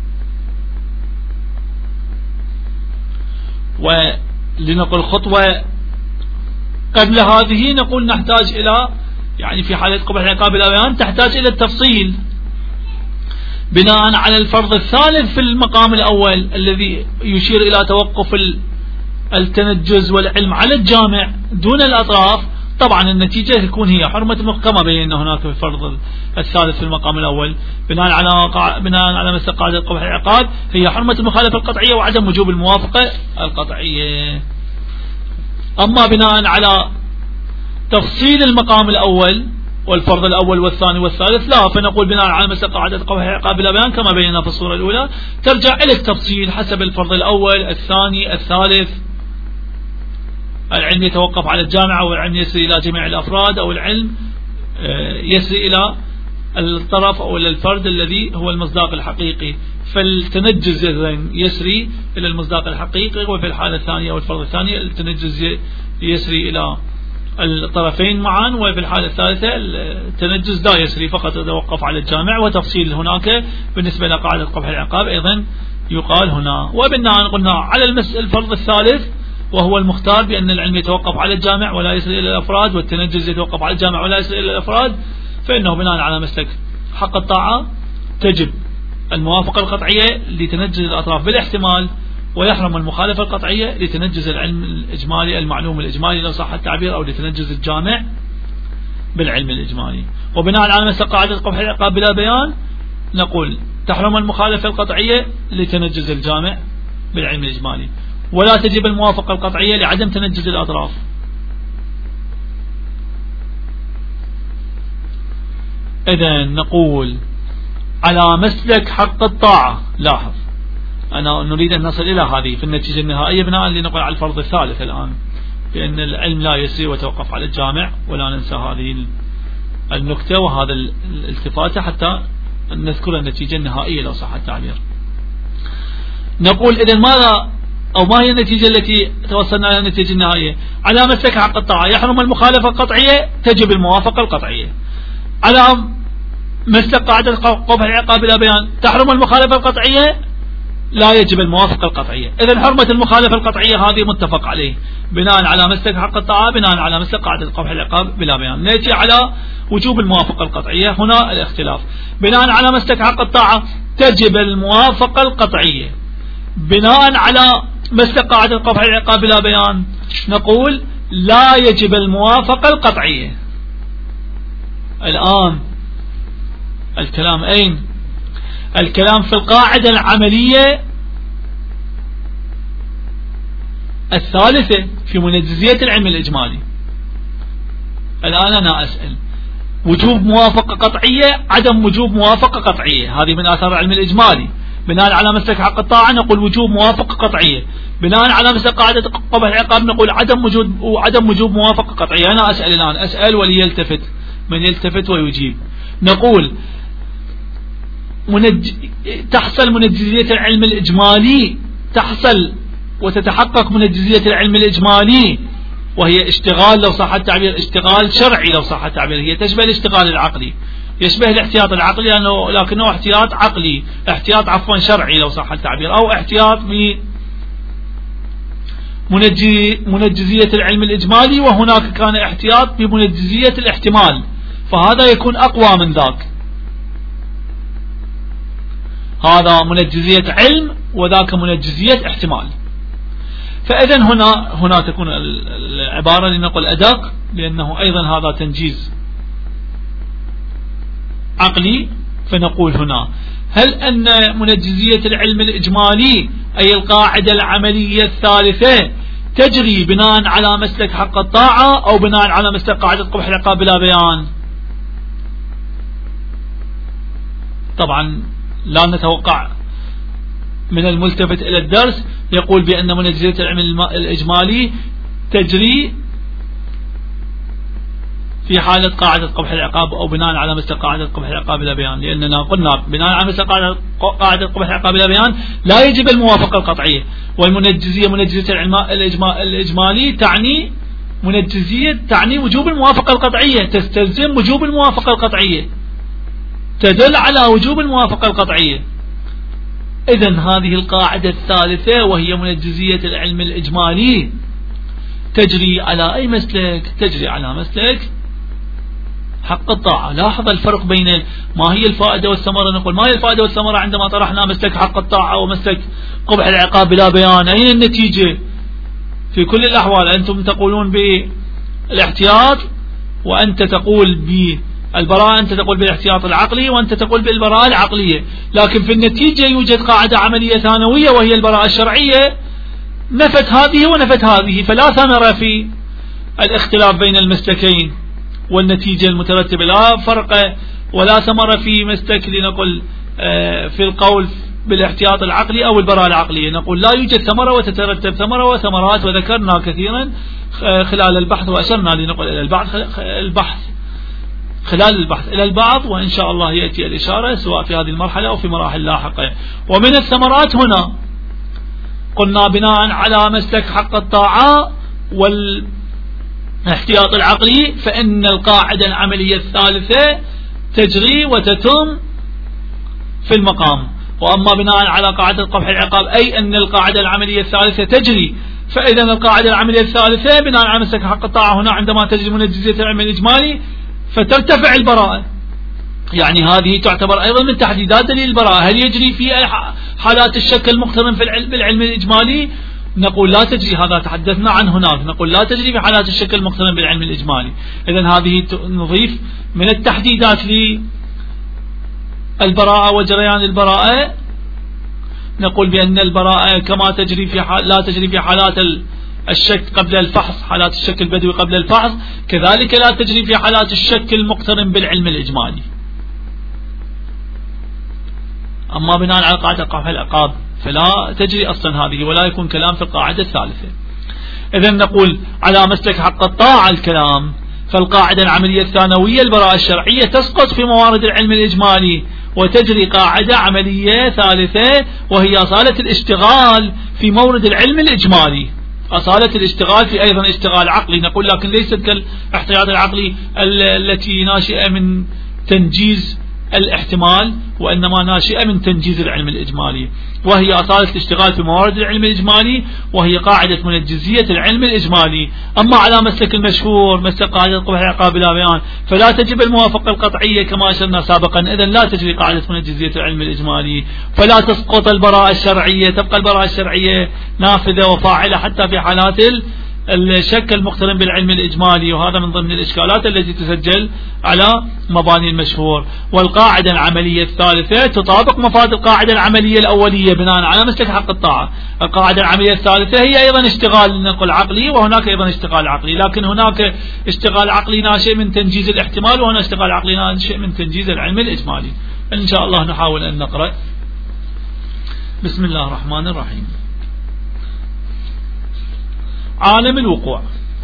A: ولنقل خطوة قبل هذه نقول نحتاج إلى يعني في حالة قبح العقاب بلا بيان تحتاج إلى التفصيل بناء على الفرض الثالث في المقام الأول الذي يشير إلى توقف التنجز والعلم على الجامع دون الأطراف. طبعا النتيجة تكون هي حرمة كما بينا هناك في الفرض الثالث في المقام الأول بناء على مثل قاعدة قبح العقاب هي حرمة المخالفة القطعية وعدم وجوب الموافقة القطعية. أما بناء على تفصيل المقام الأول والفرض الأول والثاني والثالث لا، فنقول بناء على مثل قاعدة قبح العقاب بلا بيان كما بينا في الصورة الأولى ترجع إلى التفصيل حسب الفرض الأول الثاني الثالث. العلم يتوقف على الجامعة والعلم يسري إلى جميع الأفراد أو العلم يسري إلى الطرف أو إلى الفرد الذي هو المصداق الحقيقي، فالتنجز يسري إلى المصداق الحقيقي. وفي الحالة الثانية أو الفرض الثاني التنجز يسري إلى الطرفين معا، وفي الحالة الثالثة التنجز لا يسري فقط يتوقف على الجامع. وتفصيل هناك بالنسبة لقاعدة قبح العقاب أيضا يقال هنا. وبناء قلنا على الفرض الثالث وهو المختار بأن العلم يتوقف على الجامع ولا يسري إلى الأفراد والتنجز يتوقف على الجامع ولا يسري إلى الأفراد، فإنه بناء على مسلك حق الطاعة تجب الموافقة القطعية لتنجز الأطراف بالاحتمال، ويحرم المخالفة القطعية لتنجز العلم الإجمالي المعلوم الإجمالي لو صح التعبير أو لتنجز الجامع بالعلم الإجمالي. وبناء على مسلك قاعدة قبح العقاب بلا بيان نقول تحرم المخالفة القطعية لتنجز الجامع بالعلم الإجمالي، ولا تجب الموافقة القطعية لعدم تنجز الأطراف. إذن نقول على مسلك حق الطاعة، لاحظ أنا نريد أن نصل إلى هذه في النتيجة النهائية بناء لنقول على الفرض الثالث الآن بأن العلم لا يسري وتوقف على الجامع، ولا ننسى هذه النكتة وهذا الالتفاتة حتى نذكر النتيجة النهائية لو صح التعبير. نقول إذن ماذا أو ما هي النتيجة التي توصلنا إلى النتيجة النهائية؟ على مسلك حق الطاعة يحرم المخالفة القطعية تجب الموافقة القطعية. على مسلك قاعدة قبح العقاب بلا بيان تحرم المخالفة القطعية لا يجب الموافقة القطعية. إذن حرمة المخالفة القطعية هذه متفق عليه بناء على مسلك حق الطاعة بناء على مسلك قاعدة قبح العقاب بلا بيان. نأتي على وجوب الموافقة القطعية، هنا الاختلاف. بناء على مسلك حق الطاعة تجب الموافقة القطعية، بناء على مسلك قاعدة قبح العقاب بلا بيان نقول لا يجب الموافقة القطعية. الآن الكلام أين؟ الكلام في القاعدة العملية الثالثة في منجزية العلم الإجمالي. الآن أنا أسأل وجوب موافقة قطعية عدم وجوب موافقة قطعية، هذه من آثار العلم الإجمالي. بناء على مسلك حق الطاعة نقول وجوب موافقة قطعية، بناء على مسلك قاعدة قبح العقاب نقول عدم وجوب موافقة قطعية. أنا أسأل الآن أسأل وليلتفت من يلتفت ويجيب. نقول تحصل منجزية العلم الإجمالي، تحصل وتتحقق منجزية العلم الإجمالي وهي اشتغال لو صح التعبير اشتغال شرعي لو صح التعبير، هي تشبه الاشتغال العقلي، يشبه الاحتياط العقلي لكنه احتياط عقلي، احتياط عفوا شرعي لو صح التعبير، أو احتياط بمنجزية العلم الإجمالي وهناك كان احتياط بمنجزية الاحتمال، فهذا يكون أقوى من ذاك. هذا منجزية علم وذاك منجزية احتمال. فإذن هنا تكون العبارة لنقل أدق، لأنه أيضا هذا تنجيز عقلي. فنقول هنا هل أن منجزية العلم الإجمالي أي القاعدة العملية الثالثة تجري بناء على مسلك حق الطاعة أو بناء على مسلك قاعدة قبح العقاب بلا بيان؟ طبعا لا نتوقع من الملتفت إلى الدرس يقول بأن منجزية العلم الإجمالي تجري في حالة قاعدة قبح العقاب أو بناء على مثل قاعدة قبح العقاب بلا بيان، لأننا قلنا بناء على مثل قاعدة قبح العقاب بلا بيان لا يجب الموافقة القطعية، والمنجزية منجزية الإجمالي تعني وجوب الموافقة القطعية، تستلزم وجوب الموافقة القطعية. تدل على وجوب الموافقة القطعية. إذن هذه القاعدة الثالثة وهي منجزية العلم الإجمالي تجري على أي مسلك؟ تجري على مسلك حق الطاعة. لاحظ الفرق بين ما هي الفائدة والثمرة. نقول ما هي الفائدة والثمرة عندما طرحنا مسلك حق الطاعة ومسلك قبح العقاب بلا بيان؟ أين النتيجة؟ في كل الأحوال أنتم تقولون بالاحتياط وأنت تقول بالبراءة، أنت تقول بالاحتياط العقلي وأنت تقول بالبراءة العقلية، لكن في النتيجة يوجد قاعدة عملية ثانوية وهي البراءة الشرعية نفت هذه ونفت هذه، فلا ثمرة في الاختلاف بين المسلكين والنتيجة المترتبة لا فرق ولا ثمرة في مسلك لنقول في القول بالاحتياط العقلي أو البراءة العقلية. نقول لا يوجد ثمرة وتترتب ثمرة وثمرات، وذكرنا كثيرا خلال البحث وأشرنا لنقول إلى البحث خلال البحث إلى البعض، وإن شاء الله يأتي الإشارة سواء في هذه المرحلة أو في مراحل لاحقة. ومن الثمرات هنا قلنا بناء على مسلك حق الطاعة والاحتياط العقلي فإن القاعدة العملية الثالثة تجري وتتم في المقام. وأما بناء على قاعدة قبح العقاب أي أن القاعدة العملية الثالثة تجري، فإذا القاعدة العملية الثالثة بناء على مسلك حق الطاعة هنا عندما تجري منجزية العلم الإجمالي فترتفع البراءة. يعني هذه تعتبر أيضا من تحديدات دليل البراءة. هل يجري في حالات الشك المقترن في بالعلم الإجمالي؟ نقول لا تجري، هذا تحدثنا عن هناك، نقول لا تجري في حالات الشك المقترن بالعلم الإجمالي. إذن هذه نضيف من التحديدات للبراءة وجريان البراءة. نقول بأن البراءة كما تجري في لا تجري في حالات الشك قبل الفحص، حالات الشك البدوي قبل الفحص، كذلك لا تجري في حالات الشك المقترن بالعلم الإجمالي. أما بناء على قاعدة قبح العقاب فلا تجري أصلا هذه، ولا يكون كلام في القاعدة الثالثة. إذن نقول على مسلك حق الطاعة الكلام، فالقاعدة العملية الثانوية البراءة الشرعية تسقط في موارد العلم الإجمالي وتجري قاعدة عملية ثالثة وهي أصالة الاشتغال في مورد العلم الإجمالي. أصالة الاشتغال في أيضا اشتغال عقلي نقول، لكن ليست كالاحتياط العقلي التي ناشئة من تنجيز الاحتمال، وإنما ناشئة من تنجيز العلم الإجمالي، وهي أصالة الاشتغال في موارد العلم الإجمالي وهي قاعدة منجزية العلم الإجمالي. أما على مسلك المشهور مسلك قاعدة قبح العقاب بلا بيان فلا تجب الموافقة القطعية كما أشرنا سابقا، إذن لا تجري قاعدة منجزية العلم الإجمالي، فلا تسقط البراءة الشرعية، تبقى البراءة الشرعية نافذة وفاعلة حتى في حالات الشك المقترن بالعلم الإجمالي، وهذا من ضمن الإشكالات التي تسجل على مباني المشهور. والقاعدة العملية الثالثة تطابق مفاد القاعدة العملية الأولية بناء على مسلك حق الطاعة. القاعدة العملية الثالثة هي أيضا اشتغال نقول عقلي، وهناك أيضا اشتغال عقلي، لكن هناك اشتغال عقلي ناشئ من تنجيز الاحتمال، وهنا اشتغال عقلي ناشئ من تنجيز العلم الإجمالي. إن شاء الله نحاول أن نقرأ. بسم الله الرحمن الرحيم. عالم الوقوع.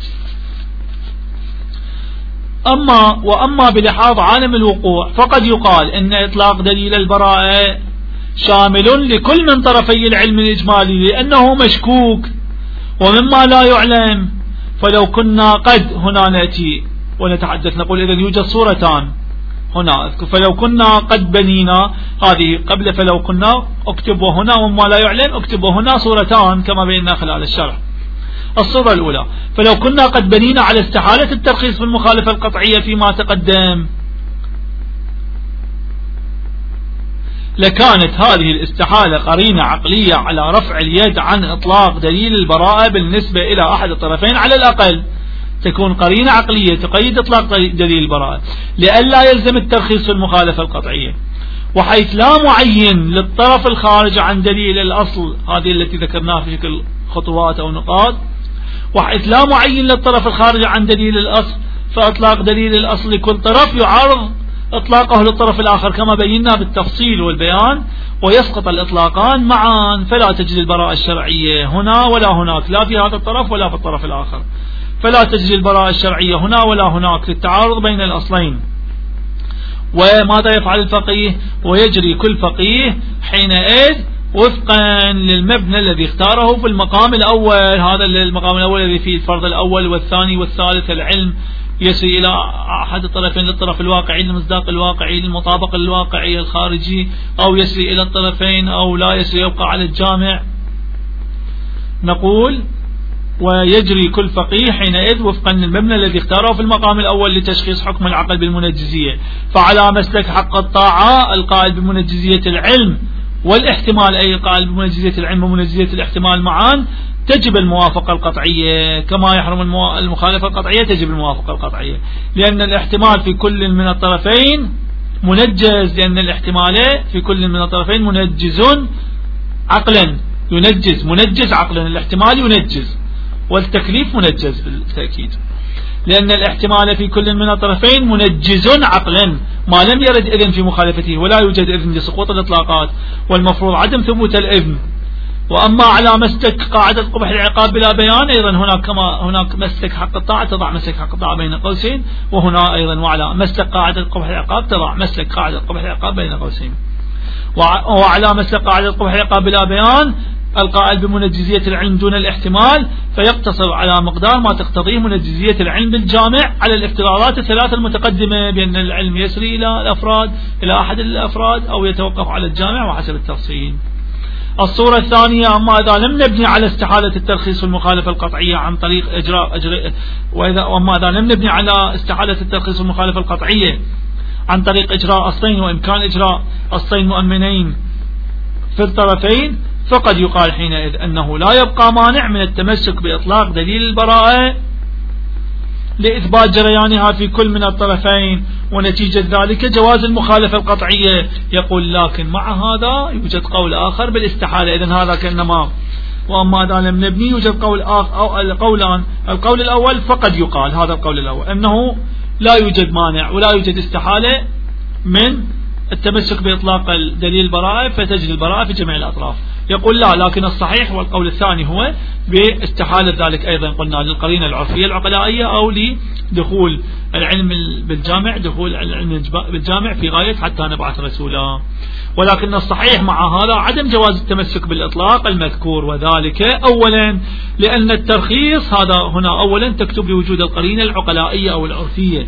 A: وأما بلحاظ عالم الوقوع فقد يقال إن إطلاق دليل البراءة شامل لكل من طرفي العلم الإجمالي لأنه مشكوك ومما لا يعلم. فلو كنا قد هنا نأتي ونتحدث نقول إذا يوجد صورتان هنا، فلو كنا قد بنينا هذه قبل فلو كنا اكتب وهنا ومما لا يعلم اكتب وهنا صورتان كما بينا خلال الشرح. الصورة الأولى فلو كنا قد بنينا على استحالة الترخيص في المخالفة القطعية فيما تقدم لكانت هذه الاستحالة قرينة عقلية على رفع اليد عن إطلاق دليل البراءة بالنسبة إلى أحد الطرفين على الأقل. تكون قرينة عقلية تقيد إطلاق دليل البراءة لئلا يلزم الترخيص في المخالفة القطعية، وحيث لا معين للطرف الخارج عن دليل الأصل، هذه التي ذكرناها في شكل خطوات أو نقاط، وحيث لا معين للطرف الخارج عن دليل الأصل فإطلاق دليل الأصل لكل طرف يعارض إطلاقه للطرف الآخر كما بينا بالتفصيل والبيان، ويسقط الإطلاقان معا، فلا تجري البراءة الشرعية هنا ولا هناك، لا في هذا الطرف ولا في الطرف الآخر، فلا تجري البراءة الشرعية هنا ولا هناك للتعارض بين الأصلين. وماذا يفعل الفقيه؟ ويجري كل فقيه حينئذ وفقا للمبنى الذي اختاره في المقام الأول، هذا المقام الأول الذي فيه الفرض الأول والثاني والثالث العلم يسري إلى أحد الطرفين للطرف الواقعي للمصداق الواقعي للمطابق الواقعي الخارجي، أو يسري إلى الطرفين أو لا يسري يبقى على الجامع. نقول ويجري كل فقيه حينئذ وفقا للمبنى الذي اختاره في المقام الأول لتشخيص حكم العقل بالمنجزية. فعلى مسلك حق الطاعة القائل بمنجزية العلم والاحتمال، أي القائل بمنجزية العلم ومنجزية الاحتمال معا، تجب الموافقة القطعية، كما يحرم المخالفة القطعية تجب الموافقة القطعية، لأن الاحتمال في كل من الطرفين منجز، لأن الاحتمال في كل من الطرفين منجز عقلا، منجز عقلا، الاحتمال ينجز والتكليف منجز بالتأكيد، لأن الاحتمال في كل من الطرفين منجز عقلا ما لم يرد إذن في مخالفته، ولا يوجد إذن لسقوط الإطلاقات، والمفروض عدم ثبوت الإذن. وأما على مسلك قاعدة قبح العقاب بلا بيان، أيضا هناك مسلك حق الطاعة تضع مسلك حق الطاعة بين قوسين، وهنا أيضا وعلى مسلك قاعدة قبح العقاب تضع مسلك قاعدة قبح العقاب بين قوسين. وعلى مسلك قاعدة قبح العقاب بلا بيان القائل بمنجزية العلم دون الاحتمال، فيقتصر على مقدار ما تقتضيه منجزية العلم بالجامع على الافتراضات الثلاثة المتقدمة، بأن العلم يسري إلى الأفراد، إلى أحد الأفراد، أو يتوقف على الجامع وحسب التفصيل. الصورة الثانية: أما إذا لم نبني على استحالة الترخيص والمخالفة القطعية عن طريق وأما إذا لم نبني على استحالة الترخيص والمخالفة القطعية عن طريق إجراء أصلين وإمكان إجراء أصلين مؤمنين في الطرفين، فقد يقال حينئذ أنه لا يبقى مانع من التمسك بإطلاق دليل البراءة لإثبات جريانها في كل من الطرفين، ونتيجة ذلك جواز المخالفة القطعية. يقول لكن مع هذا يوجد قول آخر بالاستحالة، إذن هذا كأنما وأما إذا لم نبني يوجد قول آخر أو القولان. القول الأول فقد يقال، هذا القول الأول، أنه لا يوجد مانع ولا يوجد استحالة من التمسك بإطلاق دليل البراءة، فتجري البراءة في جميع الأطراف. يقول لا، لكن الصحيح والقول الثاني هو باستحالة ذلك أيضا قلنا للقرينة العرفية العقلائية، أو لدخول العلم بالجامع، دخول العلم بالجامع في غاية حتى نبعث رسولا. ولكن الصحيح مع هذا عدم جواز التمسك بالإطلاق المذكور، وذلك أولا لأن الترخيص هذا هنا أولا تكتب لوجود القرينة العقلائية أو العرفية.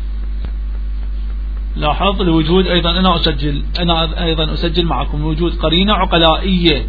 A: لاحظ لوجود أيضا أنا أيضا أسجل معكم وجود قرينة عقلائية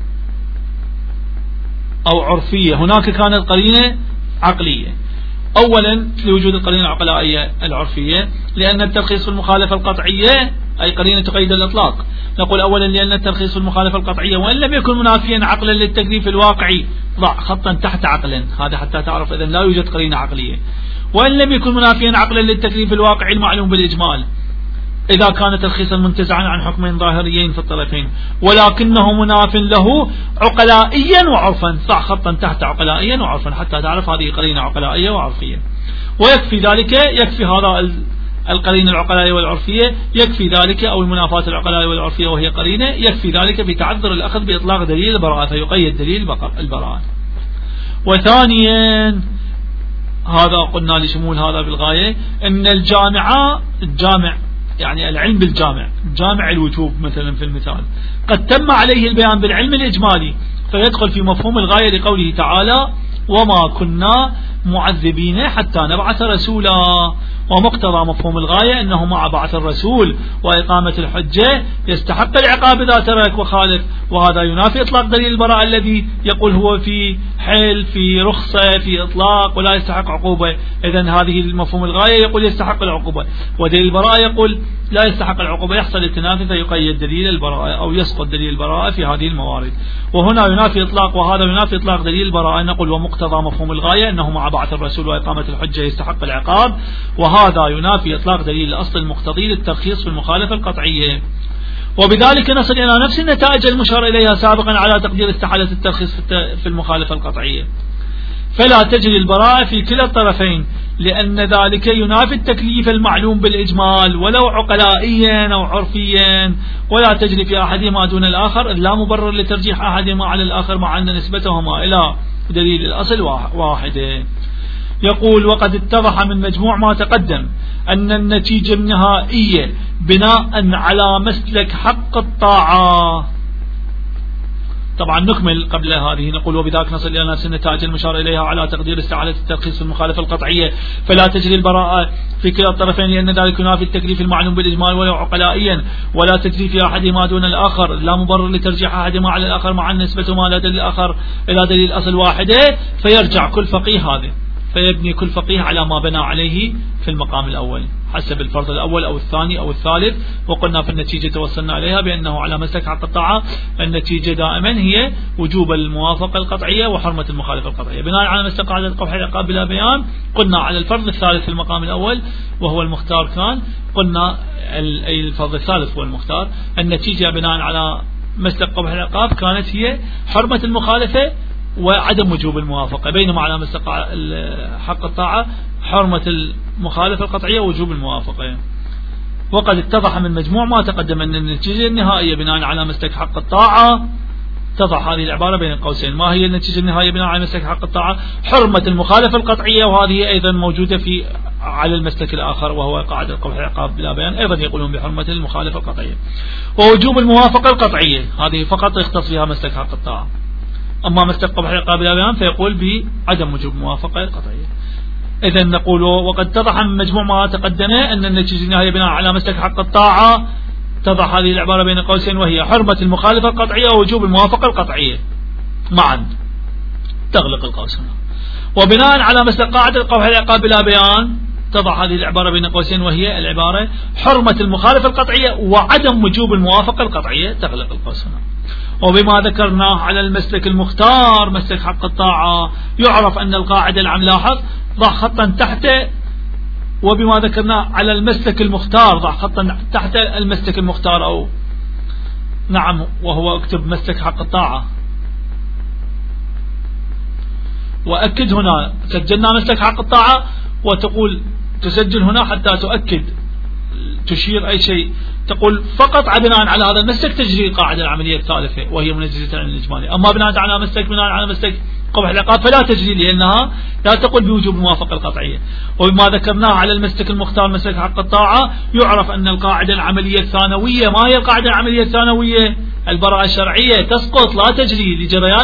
A: أو عرفية. هناك كانت قرينة عقلية. أولا لوجود القرينة العقلائية العرفية لأن الترخيص في المخالفة القطعية أي قرينة تقيد الإطلاق. نقول أولا لأن الترخيص في المخالفة القطعية وإن لم يكن منافيا عقلا للتكليف الواقعي، ضع خطا تحت عقلا، هذا حتى تعرف إذن لا يوجد قرينة عقلية. وإن لم يكن منافيا عقلا للتكليف الواقعي المعلوم بالإجمال، إذا كان ترخيصا منتزعا عن حكمين ظاهريين في الطرفين، ولكنه مناف له عقلائيا وعرفا، ضع خطا تحت عقلائيا وعرفا حتى تعرف هذه قرينة عقلائية وعرفية. ويكفي ذلك، يكفي هذا القرينة العقلائية والعرفية، يكفي ذلك أو المنافاة العقلائية والعرفية وهي قرينة، يكفي ذلك بتعذر الأخذ بإطلاق دليل البراءة، فيقيد دليل البراءة. وثانيا هذا قلنا لشمول هذا بالغاية أن الجامع يعني العلم بالجامع، جامع الوجوب مثلا في المثال، قد تم عليه البيان بالعلم الإجمالي، فيدخل في مفهوم الغاية لقوله تعالى: وما كنا معذبين حتى نبعث رسولا. ومقتضى مفهوم الغاية أنه مع بعث الرسول وإقامة الحجة يستحق العقاب إذا ترك وخالف، وهذا ينافي إطلاق دليل البراءة الذي يقول هو في حل، في رخصة، في إطلاق ولا يستحق عقوبة. إذن هذه المفهوم الغاية يقول يستحق العقوبة، ودليل البراءة يقول لا يستحق العقوبة، يحصل التنافي فيقيد دليل البراءة أو يسقط دليل البراءة في هذه الموارد. وهنا ينافي إطلاق وهذا ينافي إطلاق دليل البراءة. نقول ومقتضى مفهوم الغاية أنه مع بعث الرسول وإقامة الحجة يستحق العقاب، وهذا ينافي إطلاق دليل الأصل المقتضي للترخيص في المخالفة القطعية. وبذلك نصل إلى نفس النتائج المشار إليها سابقا على تقدير استحالة الترخيص في المخالفة القطعية. فلا تجري البراءة في كلا الطرفين، لأن ذلك ينافي التكليف المعلوم بالإجمال ولو عقلائيا أو عرفيا، ولا تجري في أحدهما دون الآخر، إذ لا مبرر لترجيح أحدهما على الآخر مع أن نسبتهما إلى دليل الأصل واحدة. يقول: وقد اتضح من مجموع ما تقدم أن النتيجة النهائية بناء على مسلك حق الطاعة. طبعا نكمل قبل هذه نقول وبذلك نصل إلى نفس النتائج المشار إليها على تقدير استعالة الترخيص في المخالفة القطعية، فلا تجري البراءة في كلا الطرفين لأن ذلك ينافي التكليف المعلوم بالإجمال ولو عقلائيا، ولا تجري في أحدهما دون الآخر، لا مبرر لترجيح أحدهما على الآخر مع النسبة ما لا دليل الآخر إلى دليل أصل واحدة، فيرجع كل فقيه هذا فيبني كل فقيه على ما بنى عليه في المقام الأول حسب الفرض الأول أو الثاني أو الثالث. وقلنا في النتيجة توصلنا إليها بأنه على مسلك حق الطاعة النتيجة دائما هي وجوب الموافقة القطعية وحرمة المخالفة القطعية بناء على مسلك قاعدة قبح العقاب بلا بيان. قلنا على الفرض الثالث في المقام الأول وهو المختار كان، قلنا الفرض الثالث هو المختار، النتيجة بناء على مسلك قبح العقاب كانت هي حرمة المخالفة وعدم وجوب الموافقة، بينما على مسلك حق الطاعة حرمة المخالفة القطعية ووجوب الموافقة. وقد اتضح من مجموع ما تقدم أن النتيجة النهائية بناء على مسلك حق الطاعة تضع هذه العبارة بين قوسين. ما هي النتيجة النهائية بناء على مسلك حق الطاعة؟ حرمة المخالفة القطعية، وهذه أيضا موجودة في على المسلك الآخر وهو قاعدة قبح العقاب بلا بيان، أيضا يقولون بحرمة المخالفة القطعية. ووجوب الموافقة القطعية هذه فقط يختص فيها مسلك حق الطاعة، أما مسلك قبح العقاب بلا بيان فيقول بعدم وجوب الموافقة القطعية. إذن نقول وقد اتضح من مجموع ما تقدم أن النتيجة النهائية بناء على مسلك حق الطاعة تضع هذه العبارة بين قوسين وهي حرمة المخالفة القطعية ووجوب الموافقة القطعية معا، تغلق القوس هنا. وبناء على مسلك قاعدة قبح العقاب بلا بيان تضع هذه العبارة بين قوسين وهي العبارة حرمة المخالفة القطعية وعدم وجوب الموافقة القطعية، تغلق القوس هنا. وبما ذكرناه على المسلك المختار مسلك حق الطاعة يعرف أن القاعدة العام لاحظ ضع خطا تحته، وبما ذكرناه على المسلك المختار ضع خطا تحت المسلك المختار أو نعم وهو اكتب مسلك حق الطاعة، وأكد هنا سجلنا مسلك حق الطاعة وتقول تسجل هنا حتى تؤكد تشير أي شيء تقول فقط بناء على هذا المسلك تجري القاعدة العملية الثالثة وهي منجزة العلم الإجمالي، أما بناء على مسلك قبح العقاب فلا تجري لأنها لا تقول بوجوب الموافقة القطعية. وبما ذكرناه على المسلك المختار مسلك حق الطاعة يعرف أن القاعدة العملية الثانوية، ما هي القاعدة العملية الثانوية؟ البراءة الشرعية تسقط لا تجري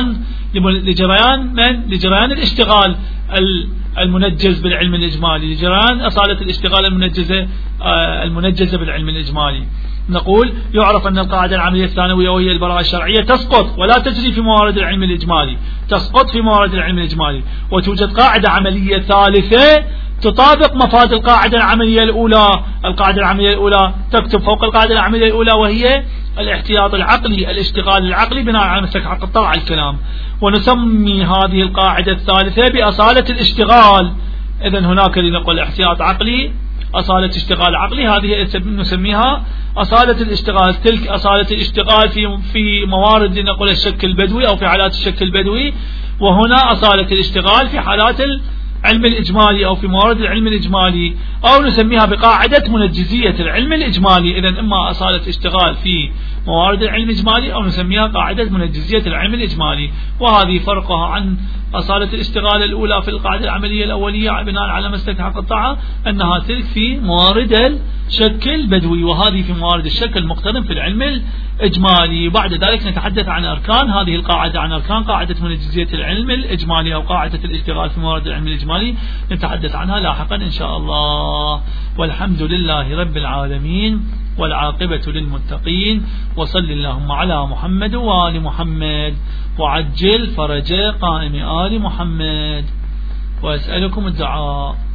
A: لجريان الاشتغال المنجز بالعلم الإجمالي، لجريان أصالة الاشتغال المنجزة بالعلم الإجمالي. نقول يعرف أن القاعدة العملية الثانوية وهي البراءة الشرعية تسقط ولا تجري في موارد العلم الإجمالي، تسقط في موارد العلم الإجمالي، وتوجد قاعدة عملية ثالثة تطابق مفاد القاعدة العملية الأولى. القاعدة العملية الأولى تكتب فوق القاعدة العملية الأولى وهي الاحتياط العقلي، الاشتغال العقلي بناء على مسلك حق الطاعة الكلام، ونسمي هذه القاعدة الثالثة بأصالة الاشتغال. إذن هناك لنقول احتياط عقلي أصالة اشتغال عقلي، هذه نسميها أصالة الاشتغال. تلك أصالة الاشتغال في موارد لنقول الشك البدوي أو في حالات الشك البدوي، وهنا أصالة الاشتغال في حالات العلم الإجمالي أو في موارد العلم الإجمالي، أو نسميها بقاعدة منجزية العلم الإجمالي. إذن إما أصالة اشتغال في موارد العلم الإجمالي أو نسميها قاعدة منجزية العلم الإجمالي، وهذه فرقها عن أصالة الاشتغال الأولى في القاعدة العملية الأولية بناء على مسلك حق الطاعة أنها تلك في موارد الشك البدوي، وهذه في موارد الشك المقترن في العلم الإجمالي. بعد ذلك نتحدث عن أركان هذه القاعدة، عن أركان قاعدة منجزية العلم الإجمالي أو قاعدة الاشتغال في موارد العلم الإجمالي نتحدث عنها لاحقا إن شاء الله. والحمد لله رب العالمين والعاقبة للمتقين، وصل اللهم على محمد وآل محمد وعجل فرج قائم آل محمد، وأسألكم الدعاء.